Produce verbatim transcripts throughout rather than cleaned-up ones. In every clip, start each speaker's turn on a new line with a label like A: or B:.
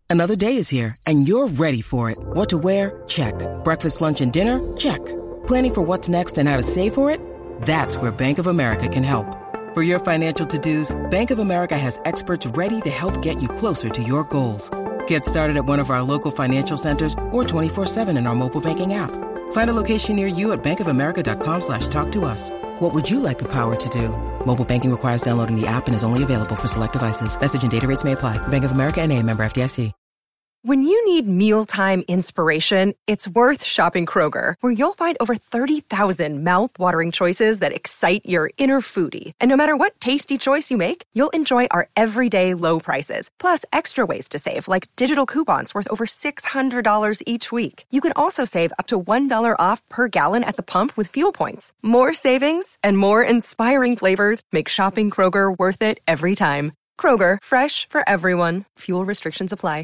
A: Another day is here, and you're ready for it. What to wear? Check. Breakfast, lunch, and dinner? Check. Planning for what's next and how to save for it? That's where Bank of America can help. For your financial to-dos, Bank of America has experts ready to help get you closer to your goals. Get started at one of our local financial centers or twenty-four seven in our mobile banking app. Find a location near you at bankofamerica.com slash talk to us. What would you like the power to do? Mobile banking requires downloading the app and is only available for select devices. Message and data rates may apply. Bank of America N A, member F D I C.
B: When you need mealtime inspiration, it's worth shopping Kroger, where you'll find over thirty thousand mouth-watering choices that excite your inner foodie. And no matter what tasty choice you make, you'll enjoy our everyday low prices, plus extra ways to save, like digital coupons worth over six hundred dollars each week. You can also save up to one dollar off per gallon at the pump with fuel points. More savings and more inspiring flavors make shopping Kroger worth it every time. Kroger, fresh for everyone. Fuel restrictions apply.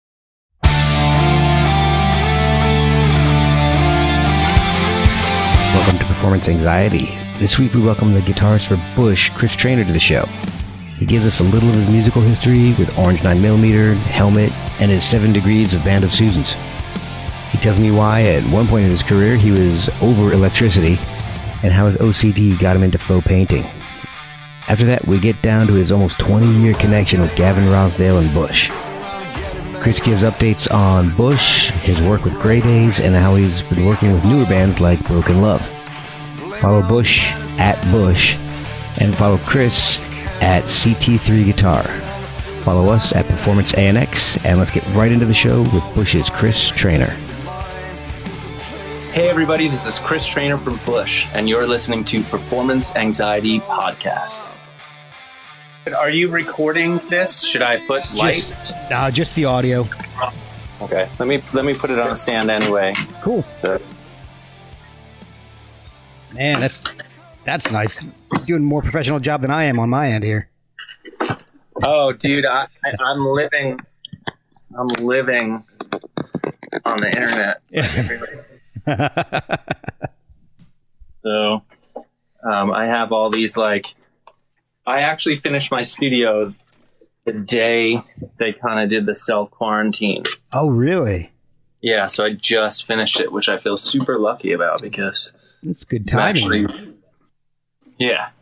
C: Welcome to Performance Anxiety. This week we welcome the guitarist for Bush, Chris Traynor, to the show. He gives us a little of his musical history with Orange nine millimeter, Helmet, and his seven degrees of Band of Susans. He tells me why at one point in his career he was over electricity and how his O C D got him into faux painting. After that, we get down to his almost twenty-year connection with Gavin Rossdale and Bush. Chris gives updates on Bush, his work with Grey Daze, and how he's been working with newer bands like Broken Love. Follow Bush at Bush, and follow Chris at C T three Guitar. Follow us at Performance A N X, and let's get right into the show with Bush's Chris Traynor.
D: Hey everybody, this is Chris Traynor from Bush, and you're listening to Performance Anxiety Podcast. Are you recording this? Should I put light?
C: Just, uh, just the audio.
D: Okay, let me let me put it on a stand anyway.
C: Cool.
D: So,
C: man, that's that's nice. You're doing a more professional job than I am on my end here.
D: Oh, dude, I, I, I'm living, I'm living on the internet.
C: Yeah.
D: So, um, I have all these like. I actually finished my studio the day they kind of did the self-quarantine.
C: Oh, really?
D: Yeah, so I just finished it, which I feel super lucky about because...
C: It's good timing.
D: Actually, yeah.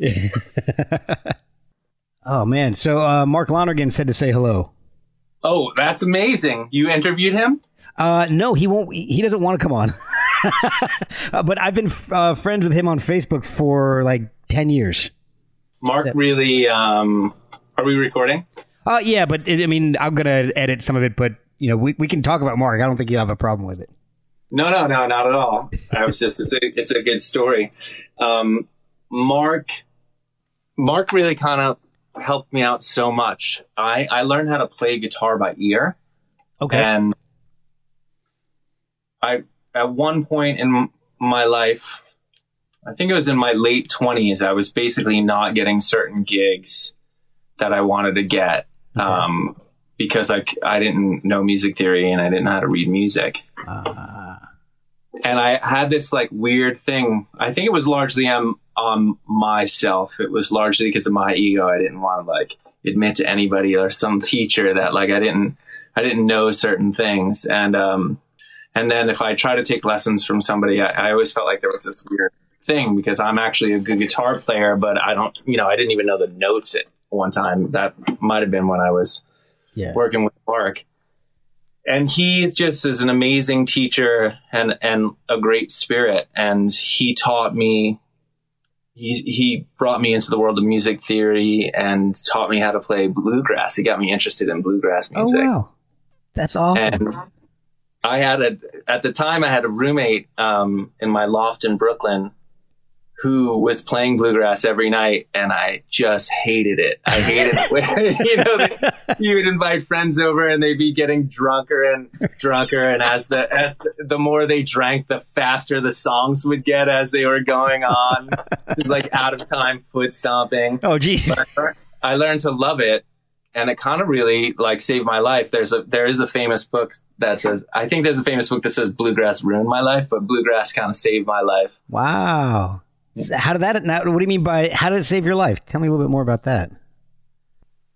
C: Oh, man. So uh, Mark Lonergan said to say hello.
D: Oh, that's amazing. You interviewed him?
C: Uh, no, he won't. He doesn't want to come on. uh, but I've been uh, friends with him on Facebook for like ten years.
D: Mark really, um, are we recording?
C: Uh, yeah, but it, I mean, I'm going to edit some of it, but, you know, we, we can talk about Mark. I don't think you have a problem with it.
D: No, no, no, not at all. I was just, it's a, it's a good story. Um, Mark, Mark really kind of helped me out so much. I, I learned how to play guitar by ear.
C: Okay.
D: And I, at one point in my life, I think it was in my late twenties, I was basically not getting certain gigs that I wanted to get
C: okay.
D: um, because I, I didn't know music theory and I didn't know how to read music.
C: Uh.
D: And I had this like weird thing. I think it was largely on, on myself. It was largely because of my ego. I didn't want to like admit to anybody or some teacher that like I didn't I didn't know certain things. And um, and then if I try to take lessons from somebody, I, I always felt like there was this weird thing because I'm actually a good guitar player, but I don't, you know, I didn't even know the notes at one time. That might have been when I was yeah. working with Mark. And he just is an amazing teacher and, and a great spirit. And he taught me, he, he brought me into the world of music theory and taught me how to play bluegrass. He got me interested in bluegrass music.
C: Oh, wow. That's awesome.
D: And I had a, at the time I had a roommate um, in my loft in Brooklyn who was playing bluegrass every night, and I just hated it. I hated it. When, you know, they, you would invite friends over, and they'd be getting drunker and drunker, and as the as the, the more they drank, the faster the songs would get as they were going on. Just like out of time foot stomping.
C: Oh, geez.
D: But I learned to love it, and it kind of really like saved my life. There's a there is a famous book that says, I think there's a famous book that says bluegrass ruined my life, but bluegrass kind of saved my life.
C: Wow. How did that, now, what do you mean by, how did it save your life? Tell me a little bit more about that.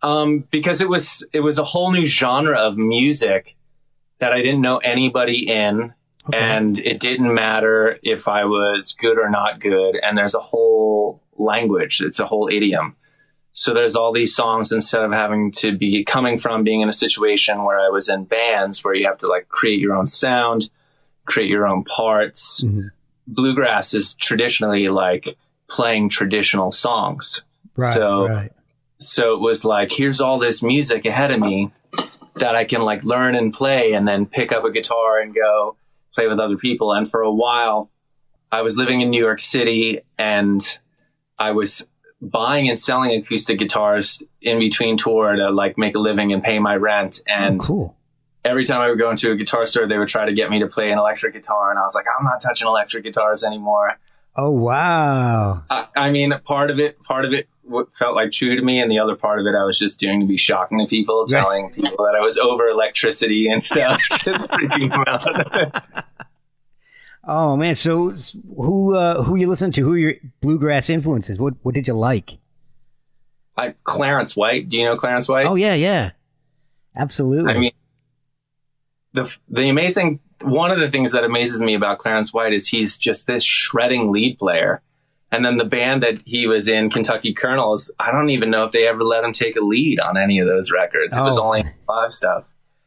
D: Um, because it was it was a whole new genre of music that I didn't know anybody in, okay. And it didn't matter if I was good or not good. And there's a whole language; it's a whole idiom. So there's all these songs, instead of having to be coming from being in a situation where I was in bands where you have to like create your own sound, create your own parts. Mm-hmm. Bluegrass is traditionally like playing traditional songs.
E: Right,
D: so,
E: right.
D: so it was like, here's all this music ahead of me that I can like learn and play, and then pick up a guitar and go play with other people. And for a while I was living in New York City, and I was buying and selling acoustic guitars in between tour to like make a living and pay my rent. And
E: oh, cool.
D: Every time I would go into a guitar store, they would try to get me to play an electric guitar. And I was like, I'm not touching electric guitars anymore.
E: Oh, wow.
D: I, I mean, part of it, part of it felt like true to me. And the other part of it, I was just doing to be shocking to people, telling people that I was over electricity and stuff. Just freaking them out.
E: Oh, man. So who, uh, who you listen to? Who are your bluegrass influences? What, what did you like?
D: I, Clarence White. Do you know Clarence White?
E: Oh, yeah, yeah. Absolutely.
D: I mean, the, the amazing, one of the things that amazes me about Clarence White is he's just this shredding lead player. And then the band that he was in, Kentucky Colonels, I don't even know if they ever let him take a lead on any of those records. It
E: oh.
D: was only live stuff.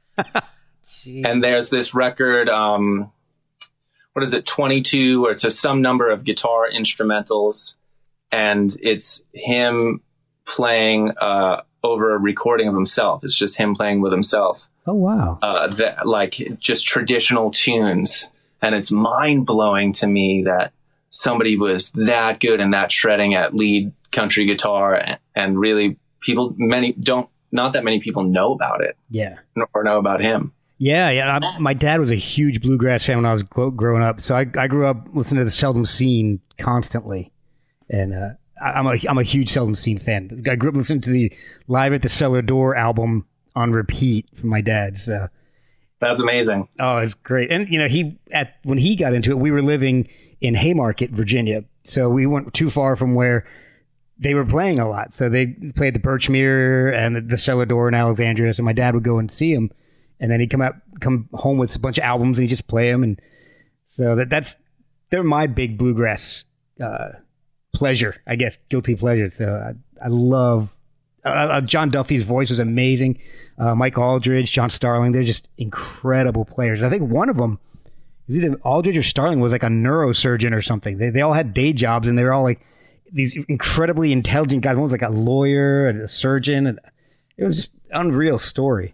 D: And there's this record, um, what is it, twenty-two, or it's a, some number of guitar instrumentals. And it's him playing uh, over a recording of himself. It's just him playing with himself.
E: Oh, wow.
D: Uh, that, like just traditional tunes. And it's mind blowing to me that somebody was that good and that shredding at lead country guitar. And really people, many don't, not that many people know about it.
E: Yeah.
D: Or know about him.
E: Yeah. Yeah. I, my dad was a huge bluegrass fan when I was growing up. So I, I grew up listening to the Seldom Seen constantly. And, uh, I'm a, I'm a huge Seldom Seen fan. I grew up listening to the Live at the Cellar Door album on repeat from my dad. So
D: that's amazing.
E: Oh, it's great. And you know, he at when he got into it, we were living in Haymarket, Virginia. So we weren't too far from where they were playing a lot. So they played the Birchmere and the, the Cellar Door in Alexandria. So my dad would go and see him, and then he'd come out, come home with a bunch of albums, and he'd just play them. And so that that's they're my big bluegrass uh, pleasure, I guess, guilty pleasure. So I, I love uh, uh, John Duffy's voice was amazing. Uh, Mike Aldridge, John Starling, they're just incredible players. I think one of them, either Aldridge or Starling, was like a neurosurgeon or something. They they all had day jobs, and they were all like these incredibly intelligent guys. One was like a lawyer and a surgeon, and it was just an unreal story.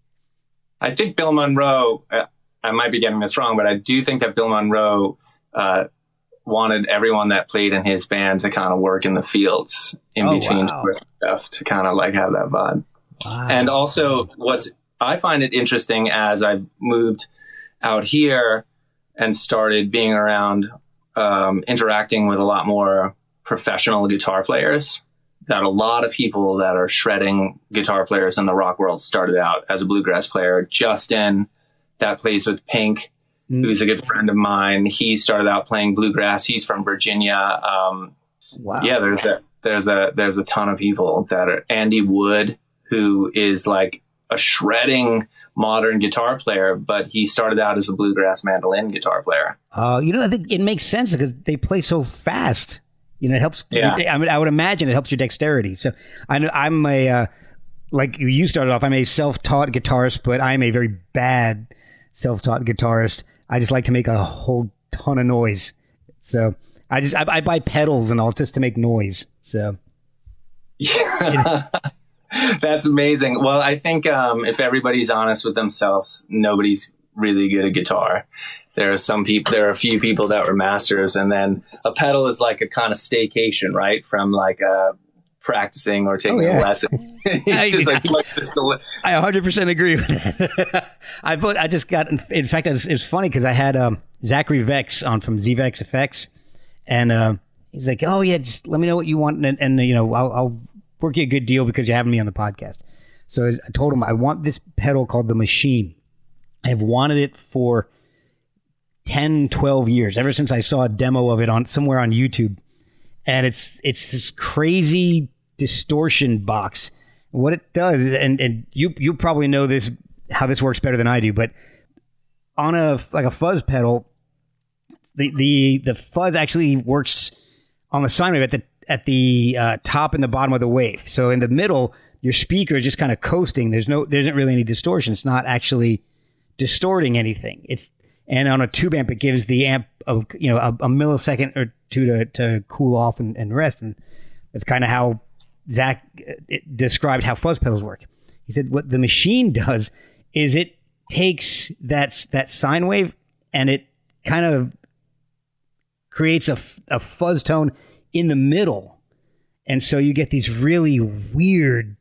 D: I think Bill Monroe, uh, I might be getting this wrong, but I do think that Bill Monroe uh, wanted everyone that played in his band to kind of work in the fields in
E: oh,
D: between
E: wow.
D: stuff to kind of like have that vibe.
E: Wow.
D: And also what's, I find it interesting as I've moved out here and started being around, um, interacting with a lot more professional guitar players, that a lot of people that are shredding guitar players in the rock world started out as a bluegrass player. Justin, that plays with Pink, mm. who's a good friend of mine. He started out playing bluegrass. He's from Virginia. Um,
E: wow.
D: Yeah, there's a, there's a, there's a ton of people that are Andy Wood, who is like a shredding modern guitar player, but he started out as a bluegrass mandolin guitar player.
E: Uh, you know, I think it makes sense because they play so fast. You know, it helps.
D: Yeah.
E: I mean, I would imagine it helps your dexterity. So I know I'm a, uh, like you started off, I'm a self-taught guitarist, but I'm a very bad self-taught guitarist. I just like to make a whole ton of noise. So I just, I, I buy pedals and all just to make noise. So.
D: Yeah. That's amazing. Well, I think um, if everybody's honest with themselves, nobody's really good at guitar. There are some people, there are a few people that were masters, and then a pedal is like a kind of staycation, right? From like uh, practicing or taking
E: oh, yeah.
D: a lesson.
E: I,
D: just like,
E: I,
D: like this to
E: I one hundred percent agree with that. I put, I just got, in fact, it was, it was funny because I had um, Zachary Vex on from Z Vex Effects, and uh, he's like, "Oh yeah, just let me know what you want, and, and you know, I'll." I'll work you a good deal because you're having me on the podcast. So I told him I want this pedal called the Machine. I have wanted it for ten, twelve years, ever since I saw a demo of it on somewhere on YouTube. And it's it's this crazy distortion box. What it does, and, and you you probably know this, how this works better than I do, but on a like a fuzz pedal, the the, the fuzz actually works on the sine wave at the at the uh, top and the bottom of the wave. So in the middle, your speaker is just kind of coasting. There's no there isn't really any distortion. It's not actually distorting anything. It's and on a tube amp, it gives the amp a, you know a, a millisecond or two to to cool off and, and rest, and that's kind of how Zach described how fuzz pedals work. He said what the machine does is it takes that that sine wave and it kind of creates a, a fuzz tone in the middle, and so you get these really weird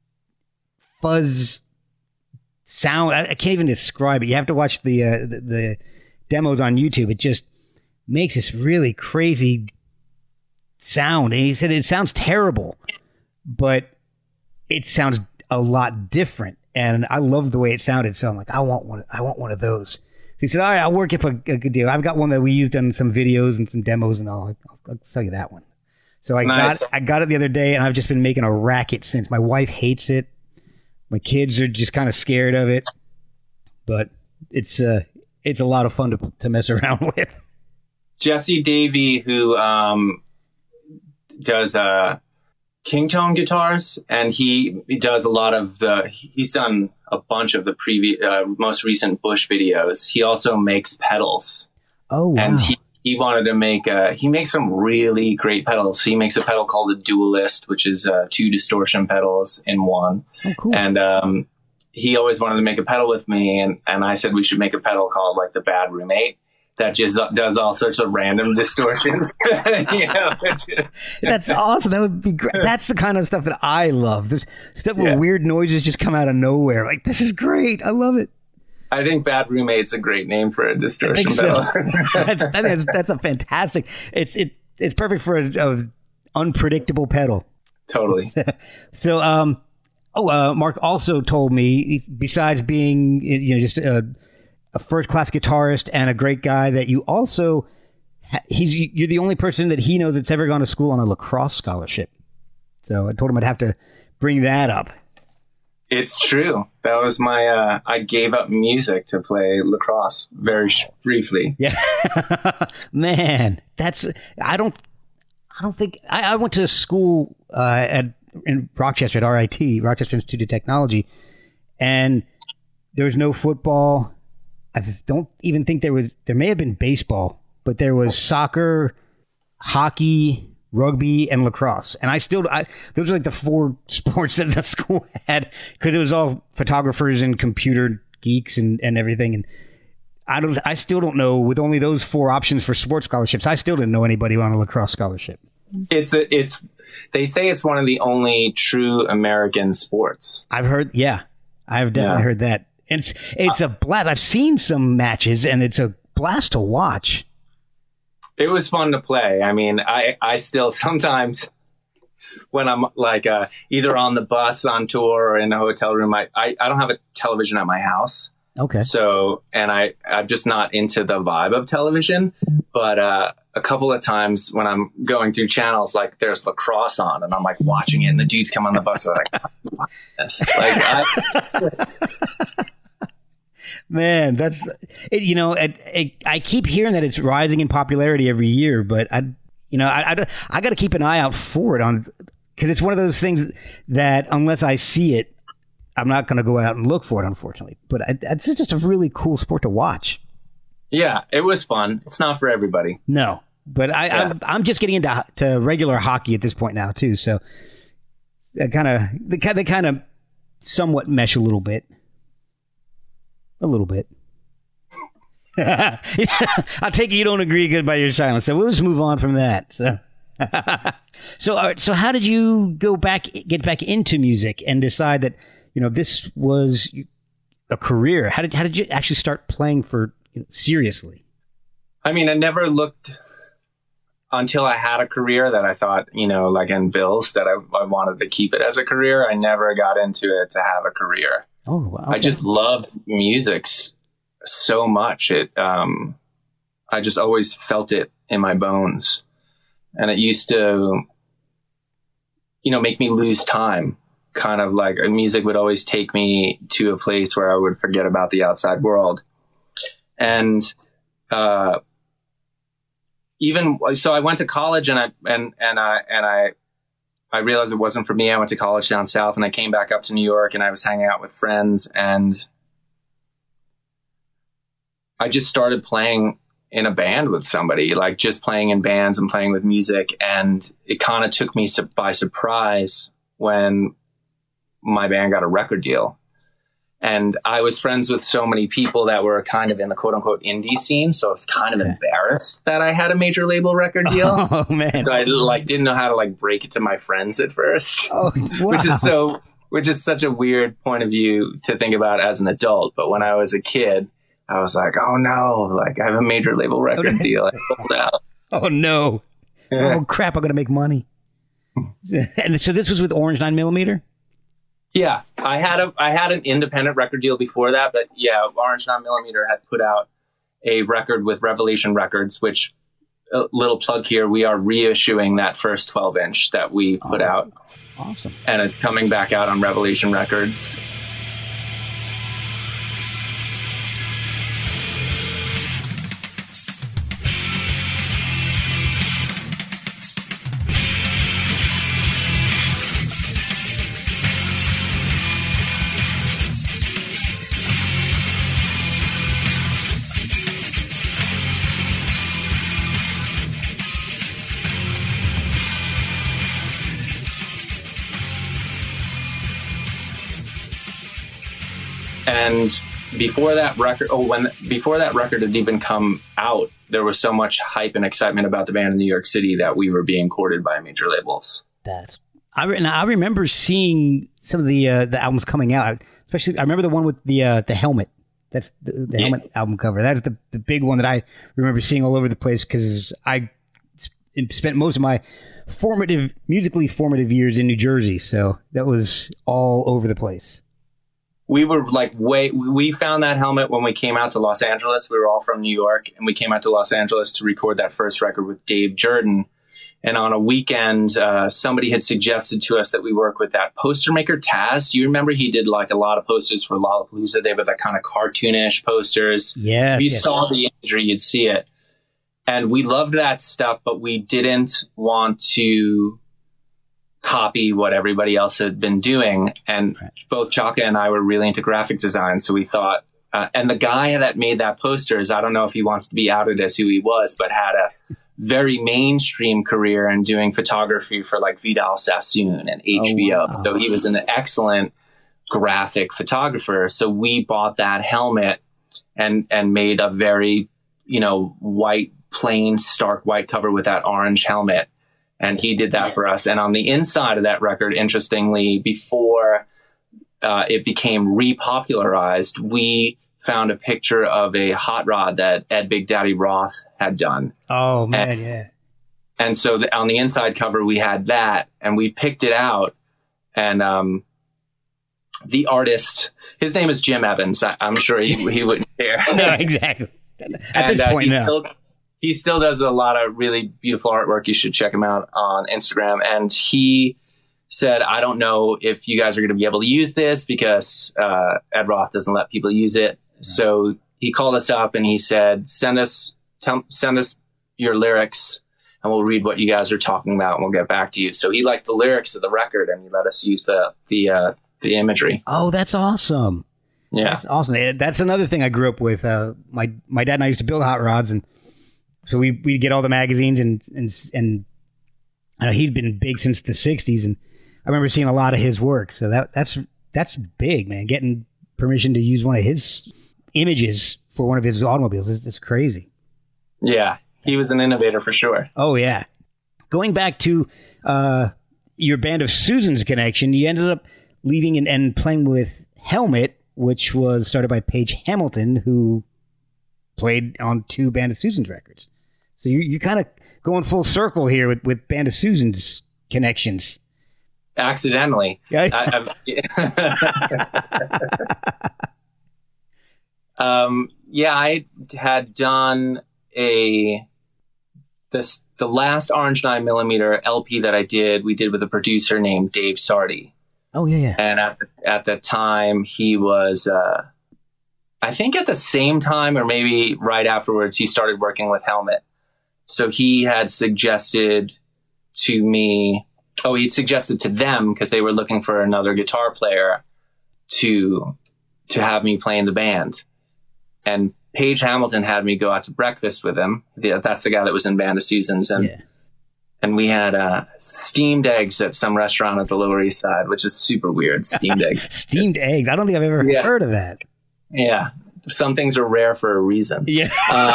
E: fuzz sound. I, I can't even describe it. You have to watch the, uh, the the demos on YouTube. It just makes this really crazy sound, and he said it sounds terrible, but it sounds a lot different, and I love the way it sounded. So I'm like, I want one. I want one of those. He said, all right, I'll work it for a good deal. I've got one that we used on some videos and some demos, and I'll, I'll, I'll sell you that one. So I nice. got I got it the other day, and I've just been making a racket since. My wife hates it. My kids are just kind of scared of it, but it's uh, it's a lot of fun to to mess around with.
D: Jesse Davey, who um, does uh, Kingtone guitars, and he, he does a lot of the. He's done a bunch of the previous, uh, most recent Bush videos. He also makes pedals.
E: Oh, wow.
D: And he, he wanted to make a, he makes some really great pedals. He makes a pedal called a Dualist, which is uh, two distortion pedals in one.
E: Oh, cool.
D: And um, he always wanted to make a pedal with me. And, and I said we should make a pedal called like the Bad Roommate that just does all sorts of random distortions. You know,
E: that's awesome. That would be great. That's the kind of stuff that I love. There's stuff where
D: yeah.
E: weird noises just come out of nowhere. Like, this is great. I love it.
D: I think Bad Roommate's a great name for a distortion
E: so.
D: pedal.
E: I think that's, that's a fantastic. It's it it's perfect for a, a unpredictable pedal.
D: Totally.
E: So, um, oh, uh, Mark also told me, besides being you know just a, a first class guitarist and a great guy, that you also he's you're the only person that he knows that's ever gone to school on a lacrosse scholarship. So I told him I'd have to bring that up.
D: It's true. That was my, uh, I gave up music to play lacrosse very sh- briefly.
E: Yeah. Man, that's, I don't, I don't think, I, I went to school uh, at in Rochester at R I T, Rochester Institute of Technology, and there was no football. I don't even think there was, there may have been baseball, but there was soccer, hockey, rugby, and lacrosse. And I still, I, those are like the four sports that the school had, because it was all photographers and computer geeks and, and everything. And I don't, I still don't know, with only those four options for sports scholarships, I still didn't know anybody on a lacrosse scholarship.
D: It's a, it's, they say it's one of the only true American sports.
E: I've heard, yeah, I've definitely yeah. heard that. It's, it's uh, a blast. I've seen some matches, and it's a blast to watch.
D: It was fun to play. I mean, I, I still sometimes when I'm like uh, either on the bus on tour or in a hotel room, I, I, I don't have a television at my house.
E: Okay.
D: So, and I, I'm just not into the vibe of television. But uh, a couple of times when I'm going through channels, like there's lacrosse on and I'm like watching it and the dudes come on the bus and like, oh, this. like I,
E: Man, that's it, you know, it, it, I keep hearing that it's rising in popularity every year, but I, you know, I, I, I got to keep an eye out for it on, because it's one of those things that unless I see it, I'm not going to go out and look for it, unfortunately. But I, it's just a really cool sport to watch.
D: Yeah, it was fun. It's not for everybody.
E: No, but I, yeah. I'm, I'm just getting into to regular hockey at this point now too. So I kind of they, they kind of somewhat mesh a little bit. A little bit. I take it you don't agree good by your silence, so we'll just move on from that. So, so, all right, so how did you go back, get back into music, and decide that you know this was a career? How did how did you actually start playing for you know, seriously?
D: I mean, I never looked until I had a career that I thought, you know, like in Bills, that I, I wanted to keep it as a career. I never got into it to have a career.
E: Oh, wow. Okay.
D: I just loved music so much. It, um, I just always felt it in my bones, and it used to, you know, make me lose time. kind of like music would always take me to a place where I would forget about the outside world. And, uh, even so I went to college and I, and, and I, and I, I realized it wasn't for me. I went to college down south and I came back up to New York and I was hanging out with friends and I just started playing in a band with somebody, like just playing in bands and playing with music. And it kind of took me su- by surprise when my band got a record deal. And I was friends with so many people that were kind of in the quote unquote indie scene. So I was kind of embarrassed that I had a major label record deal.
E: Oh man.
D: So I like didn't know how to like break it to my friends at first,
E: Oh, wow.
D: which is so, which is such a weird point of view to think about as an adult. But when I was a kid, I was like, oh no, like I have a major label record
E: Okay.
D: deal. I pulled out.
E: Oh no.
D: Yeah.
E: Oh crap, I'm going to make money. And so this was with Orange nine millimeter?
D: Yeah, I had a I had an independent record deal before that, but yeah, Orange nine millimeter had put out a record with Revelation Records, which a little plug here, we are reissuing that first twelve inch that we put
E: Oh,
D: out,
E: awesome.
D: and it's coming back out on Revelation Records. And before that record, oh, when before that record had even come out, there was so much hype and excitement about the band in New York City that we were being courted by major labels.
E: That's I re- now, I remember seeing some of the uh, the albums coming out. Especially, I remember the one with the uh, the helmet. That's the, the
D: Yeah.
E: helmet album cover. That's the the big one that I remember seeing all over the place because I sp- spent most of my formative, musically formative years in New Jersey. So that was all over the place.
D: We were like way, we found that helmet when we came out to Los Angeles. We were all from New York and we came out to Los Angeles to record that first record with Dave Jordan. And on a weekend, uh, somebody had suggested to us that we work with that poster maker, Taz. Do you remember he did like a lot of posters for Lollapalooza? They were the kind of cartoonish posters.
E: Yes,
D: If you
E: yes.
D: saw the imagery, you'd see it. And we loved that stuff, but we didn't want to copy what everybody else had been doing. And
E: Right.
D: both Chaka and I were really into graphic design. So we thought, uh, and the guy that made that posters, I don't know if he wants to be outed as who he was, but had a very mainstream career in doing photography for like Vidal Sassoon and H B O.
E: Oh, wow.
D: So he was an excellent graphic photographer. So we bought that helmet and, and made a very, you know, white, plain, stark white cover with that orange helmet. And he did that for us. And on the inside of that record, interestingly, before uh, it became repopularized, we found a picture of a hot rod that Ed Big Daddy Roth had done.
E: Oh man,
D: And-
E: yeah.
D: And so the, on the inside cover, we had that and we picked it out. And um, the artist, his name is Jim Evans. I, I'm sure he, he wouldn't care.
E: No, exactly. At
D: and
E: this
D: uh,
E: point,
D: he,
E: no.
D: still, he still does a lot of really beautiful artwork. You should check him out on Instagram. And he said, I don't know if you guys are going to be able to use this because uh, Ed Roth doesn't let people use it. So he called us up and he said, send us, tell, send us your lyrics and we'll read what you guys are talking about and we'll get back to you. So he liked the lyrics of the record and he let us use the, the, uh, the imagery.
E: Oh, that's awesome.
D: Yeah.
E: That's awesome. Eh, That's another thing I grew up with. Uh, my my dad and I used to build hot rods, and so we we'd get all the magazines, and and and I know he'd been big since the sixties, and I remember seeing a lot of his work. So that that's that's big, man. Getting permission to use one of his images for one of his automobiles is it's crazy.
D: Yeah. He was an innovator for sure.
E: Oh yeah. Going back to uh, your Band of Susan's connection, you ended up leaving and, and playing with Helmet, which was started by Paige Hamilton, who played on two Band of Susan's records. So you you kind of going full circle here with, with Band of Susan's connections.
D: Accidentally.
E: Yeah.
D: I, I've, um, yeah, I had done a this the last Orange nine millimeter L P that I did. We did with a producer named Dave Sardi,
E: Oh yeah, yeah.
D: And at the, at the time, he was, uh, I think at the same time, or maybe right afterwards, he started working with Helmet. So he had suggested to me, oh, he suggested to them, because they were looking for another guitar player to to have me play in the band. And Page Hamilton had me go out to breakfast with him. That's the guy that was in Band of Seasons. And yeah. and we had uh, steamed eggs at some restaurant at the Lower East Side, which is super weird. Steamed eggs.
E: Steamed eggs. I don't think I've ever yeah. heard of that.
D: Yeah. Some things are rare for a reason.
E: Yeah.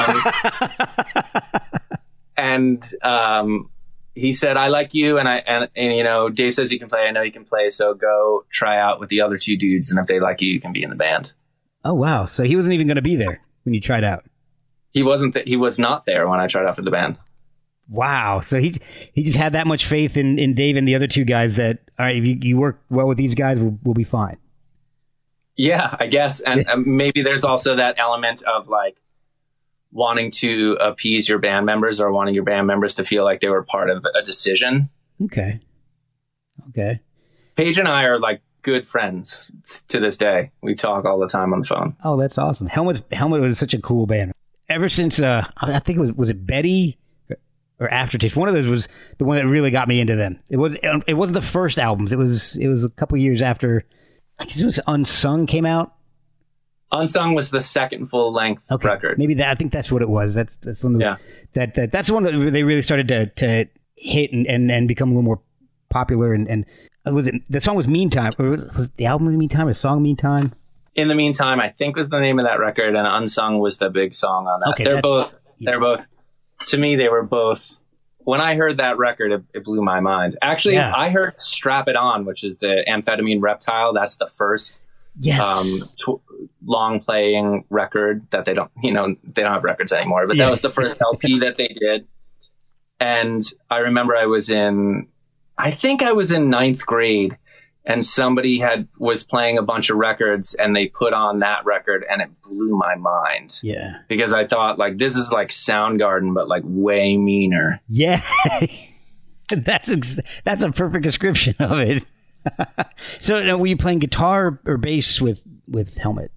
D: Um, and um, he said, I like you. And I, and, and, you know, Dave says you can play. I know you can play. So go try out with the other two dudes. And if they like you, you can be in the band.
E: Oh, wow. So he wasn't even going to be there when you tried out.
D: He wasn't, th- he was not there when I tried out for the band.
E: Wow. So he, he just had that much faith in, in Dave and the other two guys that, all right, if you, you work well with these guys, we'll, we'll be fine.
D: Yeah, I guess. And um, maybe there's also that element of like wanting to appease your band members or wanting your band members to feel like they were part of a decision.
E: Okay. Okay.
D: Paige and I are like good friends to this day. We talk all the time on the phone.
E: Oh, that's awesome. Helmet, Helmet was such a cool band. Ever since, uh, I think it was, was it Betty or Aftertaste? One of those was the one that really got me into them. It was, it wasn't the first albums. It was, it was a couple years after. I guess it was Unsung came out.
D: Unsung was the second full length
E: okay.
D: record.
E: Maybe that. I think that's what it was. That's that's one of the,
D: yeah.
E: that, that that's the one that they really started to to hit and, and, and become a little more popular. And, and was it the song was Meantime? Or was, was the album Meantime? Or the song Meantime?
D: In the Meantime, I think was the name of that record, and Unsung was the big song on that.
E: Okay,
D: they're both.
E: Yeah.
D: They're both. To me, they were both. When I heard that record, it, it blew my mind. Actually, yeah. I heard Strap It On, which is the Amphetamine Reptile. That's the first
E: yes.
D: um, t- long playing record that they don't, you know, they don't have records anymore, but yeah. that was the first L P that they did. And I remember I was in, I think I was in ninth grade, and somebody had was playing a bunch of records, and they put on that record, and it blew my mind.
E: Yeah.
D: Because I thought, like, this is like Soundgarden, but like way meaner.
E: Yeah. that's ex- that's a perfect description of it. So uh, were you playing guitar or bass with, with Helmet?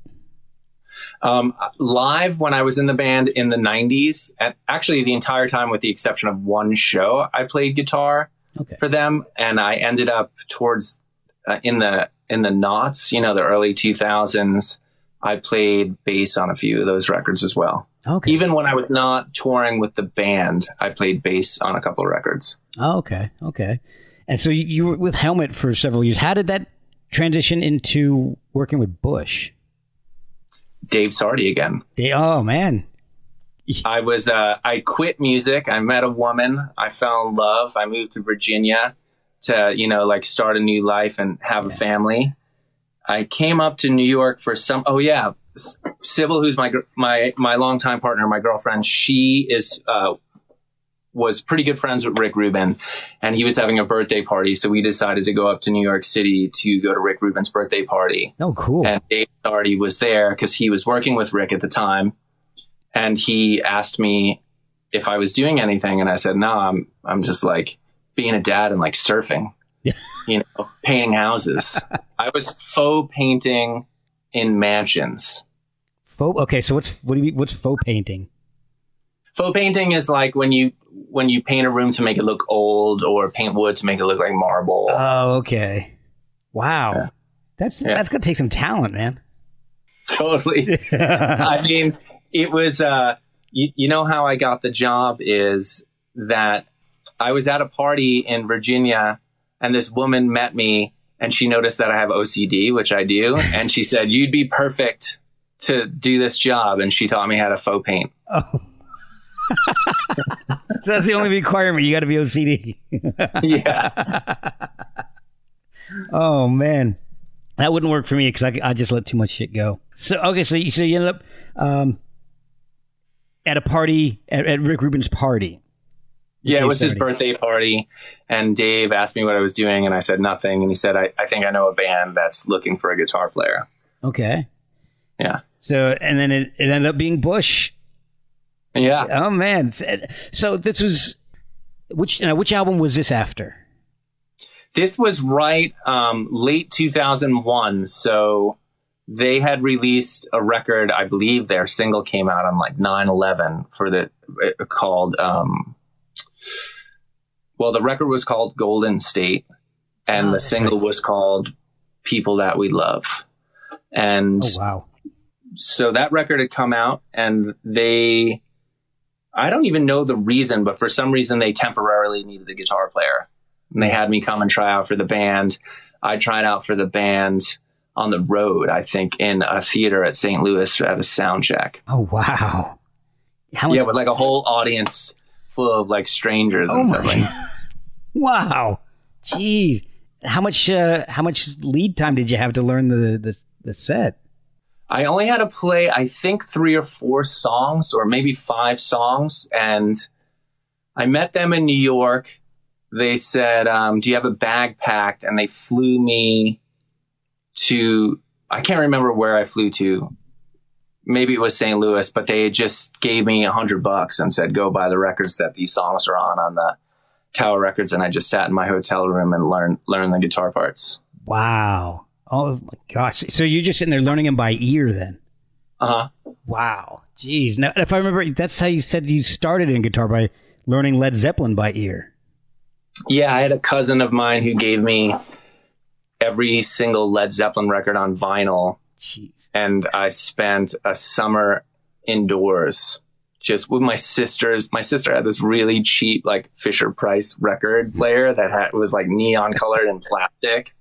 D: Um, live when I was in the band in the nineties, and actually the entire time with the exception of one show, I played guitar
E: okay.
D: for them. And I ended up towards Uh, in the in the noughts, you know, the early two thousands, I played bass on a few of those records as well.
E: Okay.
D: Even when I was not touring with the band, I played bass on a couple of records.
E: Oh, okay, okay. And so you, you were with Helmet for several years. How did that transition into working with Bush?
D: Dave Sardy again.
E: They, oh, man.
D: I was, uh, I quit music. I met a woman. I fell in love. I moved to Virginia to, you know, like start a new life and have yeah. a family. I came up to New York for some, oh yeah, Sybil, who's my, my, my longtime partner, my girlfriend, she is, uh, was pretty good friends with Rick Rubin, and he was having a birthday party. So we decided to go up to New York City to go to Rick Rubin's birthday party.
E: Oh, cool.
D: And Dave Sardy was there because he was working with Rick at the time. And he asked me if I was doing anything. And I said, no, I'm, I'm just like, being a dad and like surfing,
E: yeah.
D: you know, painting houses. I was faux painting in mansions.
E: Faux. Okay. So what's, what do you mean? What's faux painting?
D: Faux painting is like when you, when you paint a room to make it look old or paint wood to make it look like marble.
E: Oh, okay. Wow.
D: Yeah.
E: That's,
D: yeah.
E: that's going to take some talent, man.
D: Totally. I mean, it was, uh, you, you know how I got the job is that I was at a party in Virginia, and this woman met me, and she noticed that I have O C D, which I do. And she said, you'd be perfect to do this job. And she taught me how to faux paint.
E: Oh. So that's the only requirement. You got to be O C D.
D: Yeah.
E: Oh, man. That wouldn't work for me because I, I just let too much shit go. So, okay. So you, so you ended up um, at a party, at, at Rick Rubin's party.
D: Yeah, it was his birthday party, and Dave asked me what I was doing, and I said nothing, and he said, I, I think I know a band that's looking for a guitar player.
E: Okay.
D: Yeah.
E: So, and then it, it ended up being Bush.
D: Yeah.
E: Oh, man. So this was, which uh, which album was this after?
D: This was right um, late two thousand one. So they had released a record. I believe their single came out on like nine eleven for the uh, called. Um, well, the record was called Golden State, and oh, the single right. was called People That We Love. And
E: oh, wow.
D: So that record had come out, and they, I don't even know the reason, but for some reason they temporarily needed a guitar player. And they had me come and try out for the band. I tried out for the band on the road, I think, in a theater at Saint Louis at a sound check.
E: Oh, wow. How much-
D: yeah, with like a whole audience full of like strangers and
E: oh
D: stuff like
E: that. Wow. Jeez. How much uh, how much lead time did you have to learn the, the, the set?
D: I only had to play, I think, three or four songs or maybe five songs. And I met them in New York. They said, um, do you have a bag packed? And they flew me to, I can't remember where I flew to. Maybe it was Saint Louis, but they just gave me a hundred bucks and said, go buy the records that these songs are on, on the Tower Records. And I just sat in my hotel room and learned, learned the guitar parts.
E: Wow. Oh my gosh. So you're just sitting there learning them by ear then?
D: Uh-huh.
E: Wow. Jeez. Now, if I remember, that's how you said you started in guitar, by learning Led Zeppelin by ear.
D: Yeah, I had a cousin of mine who gave me every single Led Zeppelin record on vinyl.
E: Jeez.
D: And I spent a summer indoors just with my sisters. My sister had this really cheap, like Fisher Price record player that had, was like neon colored and plastic.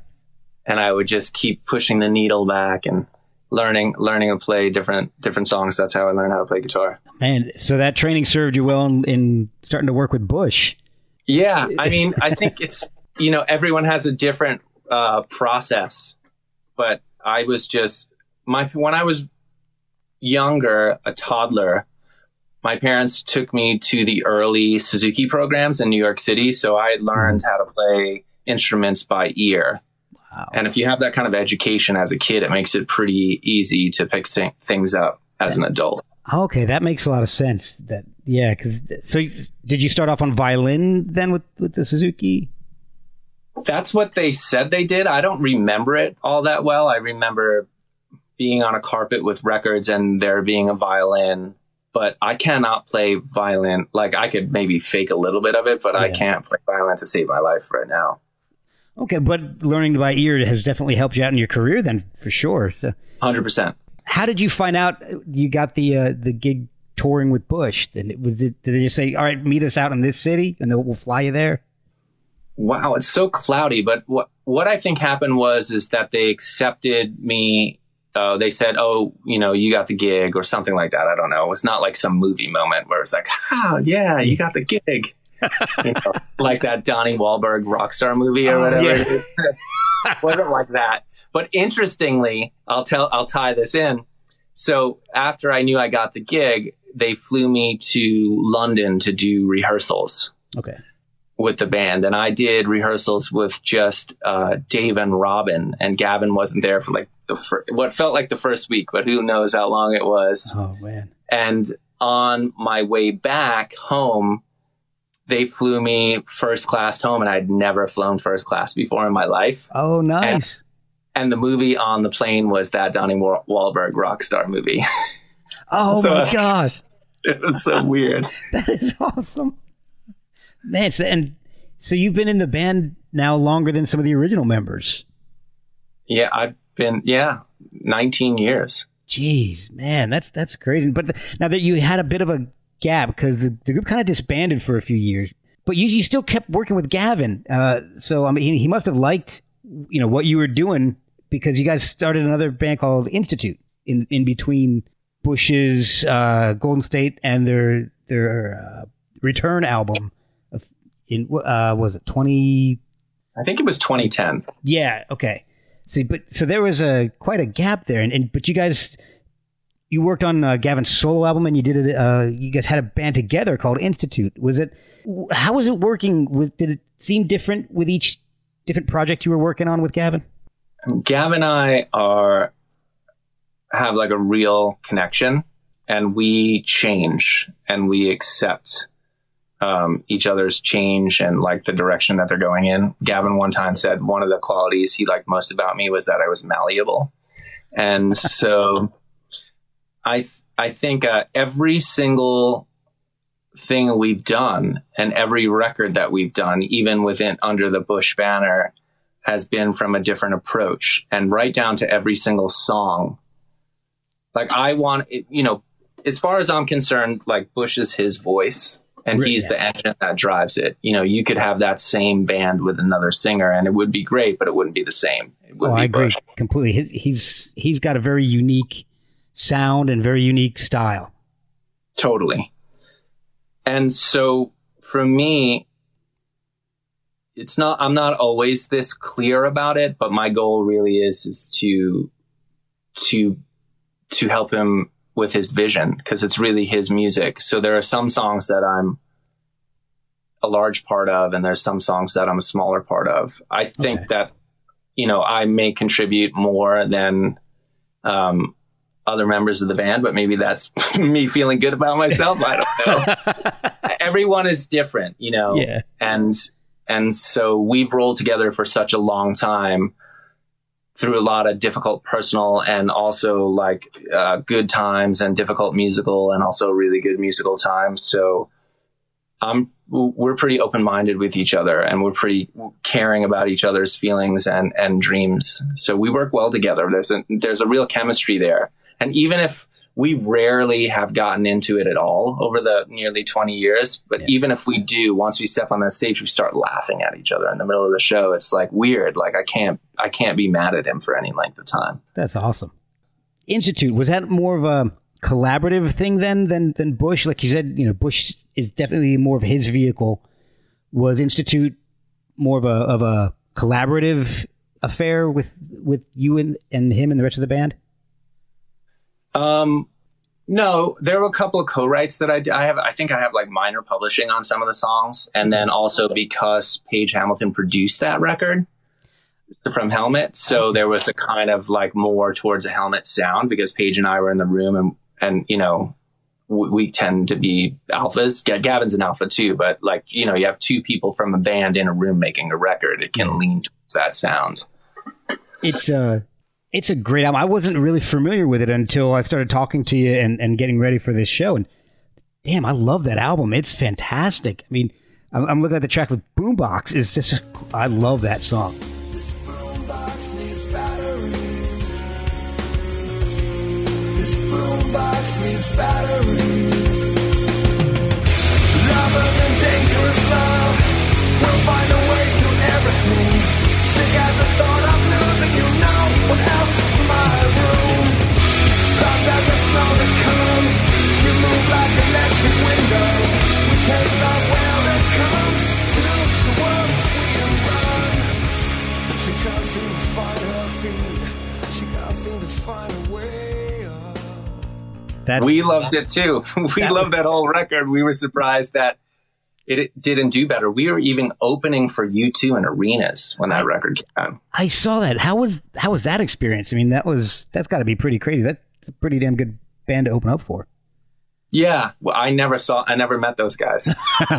D: And I would just keep pushing the needle back and learning, learning to play different, different songs. That's how I learned how to play guitar.
E: Man, so that training served you well in, in starting to work with Bush.
D: Yeah. I mean, I think it's, you know, everyone has a different uh, process, but I was just my, when I was younger, a toddler, my parents took me to the early Suzuki programs in New York City. So I learned how to play instruments by ear. Wow. And if you have that kind of education as a kid, it makes it pretty easy to pick th- things up as an adult.
E: Okay, that makes a lot of sense. That yeah, because so did you start off on violin then with, with the Suzuki?
D: That's what they said they did. I don't remember it all that well. I remember being on a carpet with records and there being a violin, but I cannot play violin. Like I could maybe fake a little bit of it, but yeah. I can't play violin to save my life right now.
E: Okay, but learning by ear has definitely helped you out in your career then, for sure. So,
D: one hundred percent.
E: How did you find out you got the uh, the gig touring with Bush? Then it, was it, did they just say, all right, meet us out in this city and then we'll fly you there?
D: Wow, it's so cloudy. But what what I think happened was is that they accepted me. Uh, they said, oh, you know, you got the gig or something like that. I don't know. It was not like some movie moment where it's like, oh, yeah, you got the gig. You know, like that Donnie Wahlberg Rockstar movie or whatever. Oh, yeah. It wasn't like that. But interestingly, I'll tell, I'll tie this in. So after I knew I got the gig, they flew me to London to do rehearsals.
E: Okay.
D: With the band. And I did rehearsals with just uh, Dave and Robin, and Gavin wasn't there for like the fir- what felt like the first week, but who knows how long it was.
E: Oh man. And
D: on my way back home, they flew me first class home, and I'd never flown first class before in my life.
E: Oh, nice.
D: And, and the movie on the plane was that Donnie Wahlberg Rockstar movie.
E: Oh
D: so,
E: my gosh.
D: It was so weird.
E: That is awesome. Man, so, and so you've been in the band now longer than some of the original members.
D: Yeah, I've been, yeah, nineteen years.
E: Jeez, man, that's that's crazy. But the, now that you had a bit of a gap because the, the group kind of disbanded for a few years, but you, you still kept working with Gavin. Uh, so I mean, he, he must have liked, you know, what you were doing, because you guys started another band called Institute in in between Bush's uh, Golden State and their their uh, Return album. In uh, was it twenty?
D: I think it was twenty ten.
E: Yeah. Okay. See, but so there was a quite a gap there, and, and but you guys, you worked on uh, Gavin's solo album, and you did it. Uh, you guys had a band together called Institute. Was it? How was it working? With did it seem different with each different project you were working on with Gavin?
D: Gavin and I are have like a real connection, and we change and we accept um, each other's change and like the direction that they're going in. Gavin one time said one of the qualities he liked most about me was that I was malleable. And so I, th- I think uh, every single thing we've done and every record that we've done, even within under the Bush banner, has been from a different approach, and right down to every single song. Like I want, you know, as far as I'm concerned, like Bush is his voice and he's yeah. the engine that drives it. You know, you could have that same band with another singer and it would be great, but it wouldn't be the same. It would
E: oh,
D: be
E: I agree
D: Bush.
E: completely. He's, he's, he's got a very unique sound and very unique style.
D: Totally. And so for me, it's not, I'm not always this clear about it, but my goal really is, is to, to, to help him with his vision, because it's really his music. So there are some songs that I'm a large part of, and there's some songs that I'm a smaller part of. I think okay. that, you know, I may contribute more than, um, other members of the band, but maybe that's me feeling good about myself. I don't know. Everyone is different, you know,
E: yeah.
D: and, and so we've rolled together for such a long time through a lot of difficult personal and also like uh, good times and difficult musical and also really good musical times. So I'm, we're pretty open-minded with each other, and we're pretty caring about each other's feelings and, and dreams. So we work well together. There's a, there's a real chemistry there. And even if we rarely have gotten into it at all over the nearly twenty years, but yeah. even if we do, once we step on that stage, we start laughing at each other in the middle of the show. It's like weird. Like I can't, I can't be mad at him for any length of time.
E: That's awesome. Institute, was that more of a collaborative thing then than, than Bush? Like you said, you know, Bush is definitely more of his vehicle. Was Institute more of a, of a collaborative affair with, with you and, and him and the rest of the band?
D: Um, no, there were a couple of co-writes that I, I have. I think I have like minor publishing on some of the songs. And then also because Page Hamilton produced that record from Helmet. So there was a kind of like more towards a Helmet sound because Page and I were in the room, and, and, you know, we, we tend to be alphas. Gavin's an alpha too, but like, you know, you have two people from a band in a room making a record. It can lean towards that sound.
E: It's, uh, It's a great album. I wasn't really familiar with it until I started talking to you and, and getting ready for this show. And damn, I love that album. It's fantastic. I mean, I'm, I'm looking at the track with Boombox. It's just, I love that song.
F: This boombox needs batteries. This boombox needs batteries. Lovers and dangerous love will find a way through everything. Sick at the thought of losing you now. What else is my room? Soft as the snow that comes. You move like an electric window. We take off where it comes. To the world we run. She can't seem to find her feet. She can't seem to find a way up.
E: That,
D: we loved it too. We that loved that whole record. We were surprised that it didn't do better. We were even opening for U two in arenas when that record came out.
E: I saw that. How was how was that experience? I mean, that was that's got to be pretty crazy. That's a pretty damn good band to open up for.
D: Yeah, well, I never saw, I never met those guys.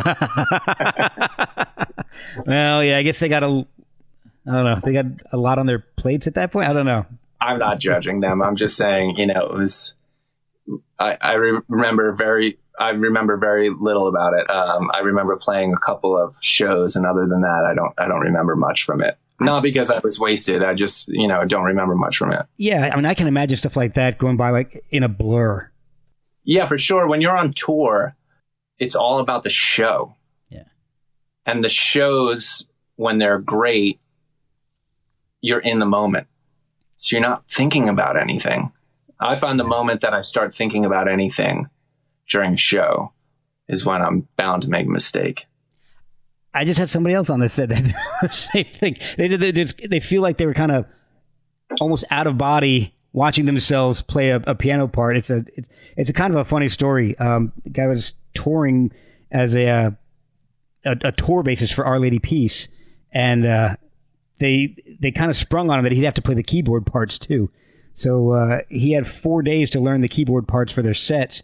E: Well, yeah, I guess they got a, I don't know, they got a lot on their plates at that point. I don't know.
D: I'm not judging them. I'm just saying, you know, it was. I, I re- remember very. I remember very little about it. Um, I remember playing a couple of shows, and other than that, I don't. I don't remember much from it. Not because I was wasted. I just, you know, don't remember much from it.
E: Yeah, I mean, I can imagine stuff like that going by like in a blur.
D: Yeah, for sure. When you're on tour, it's all about the show.
E: Yeah,
D: and the shows, when they're great, you're in the moment, so you're not thinking about anything. I find the moment that I start thinking about anything during a show is when I'm bound to make a mistake.
E: I just had somebody else on that said that the same thing. They did. They, just, they feel like they were kind of almost out of body watching themselves play a, a piano part. It's a it's, it's a kind of a funny story. Um, the guy was touring as a a, a tour basis for Our Lady Peace, and uh, they they kind of sprung on him that he'd have to play the keyboard parts too. So uh, he had four days to learn the keyboard parts for their sets.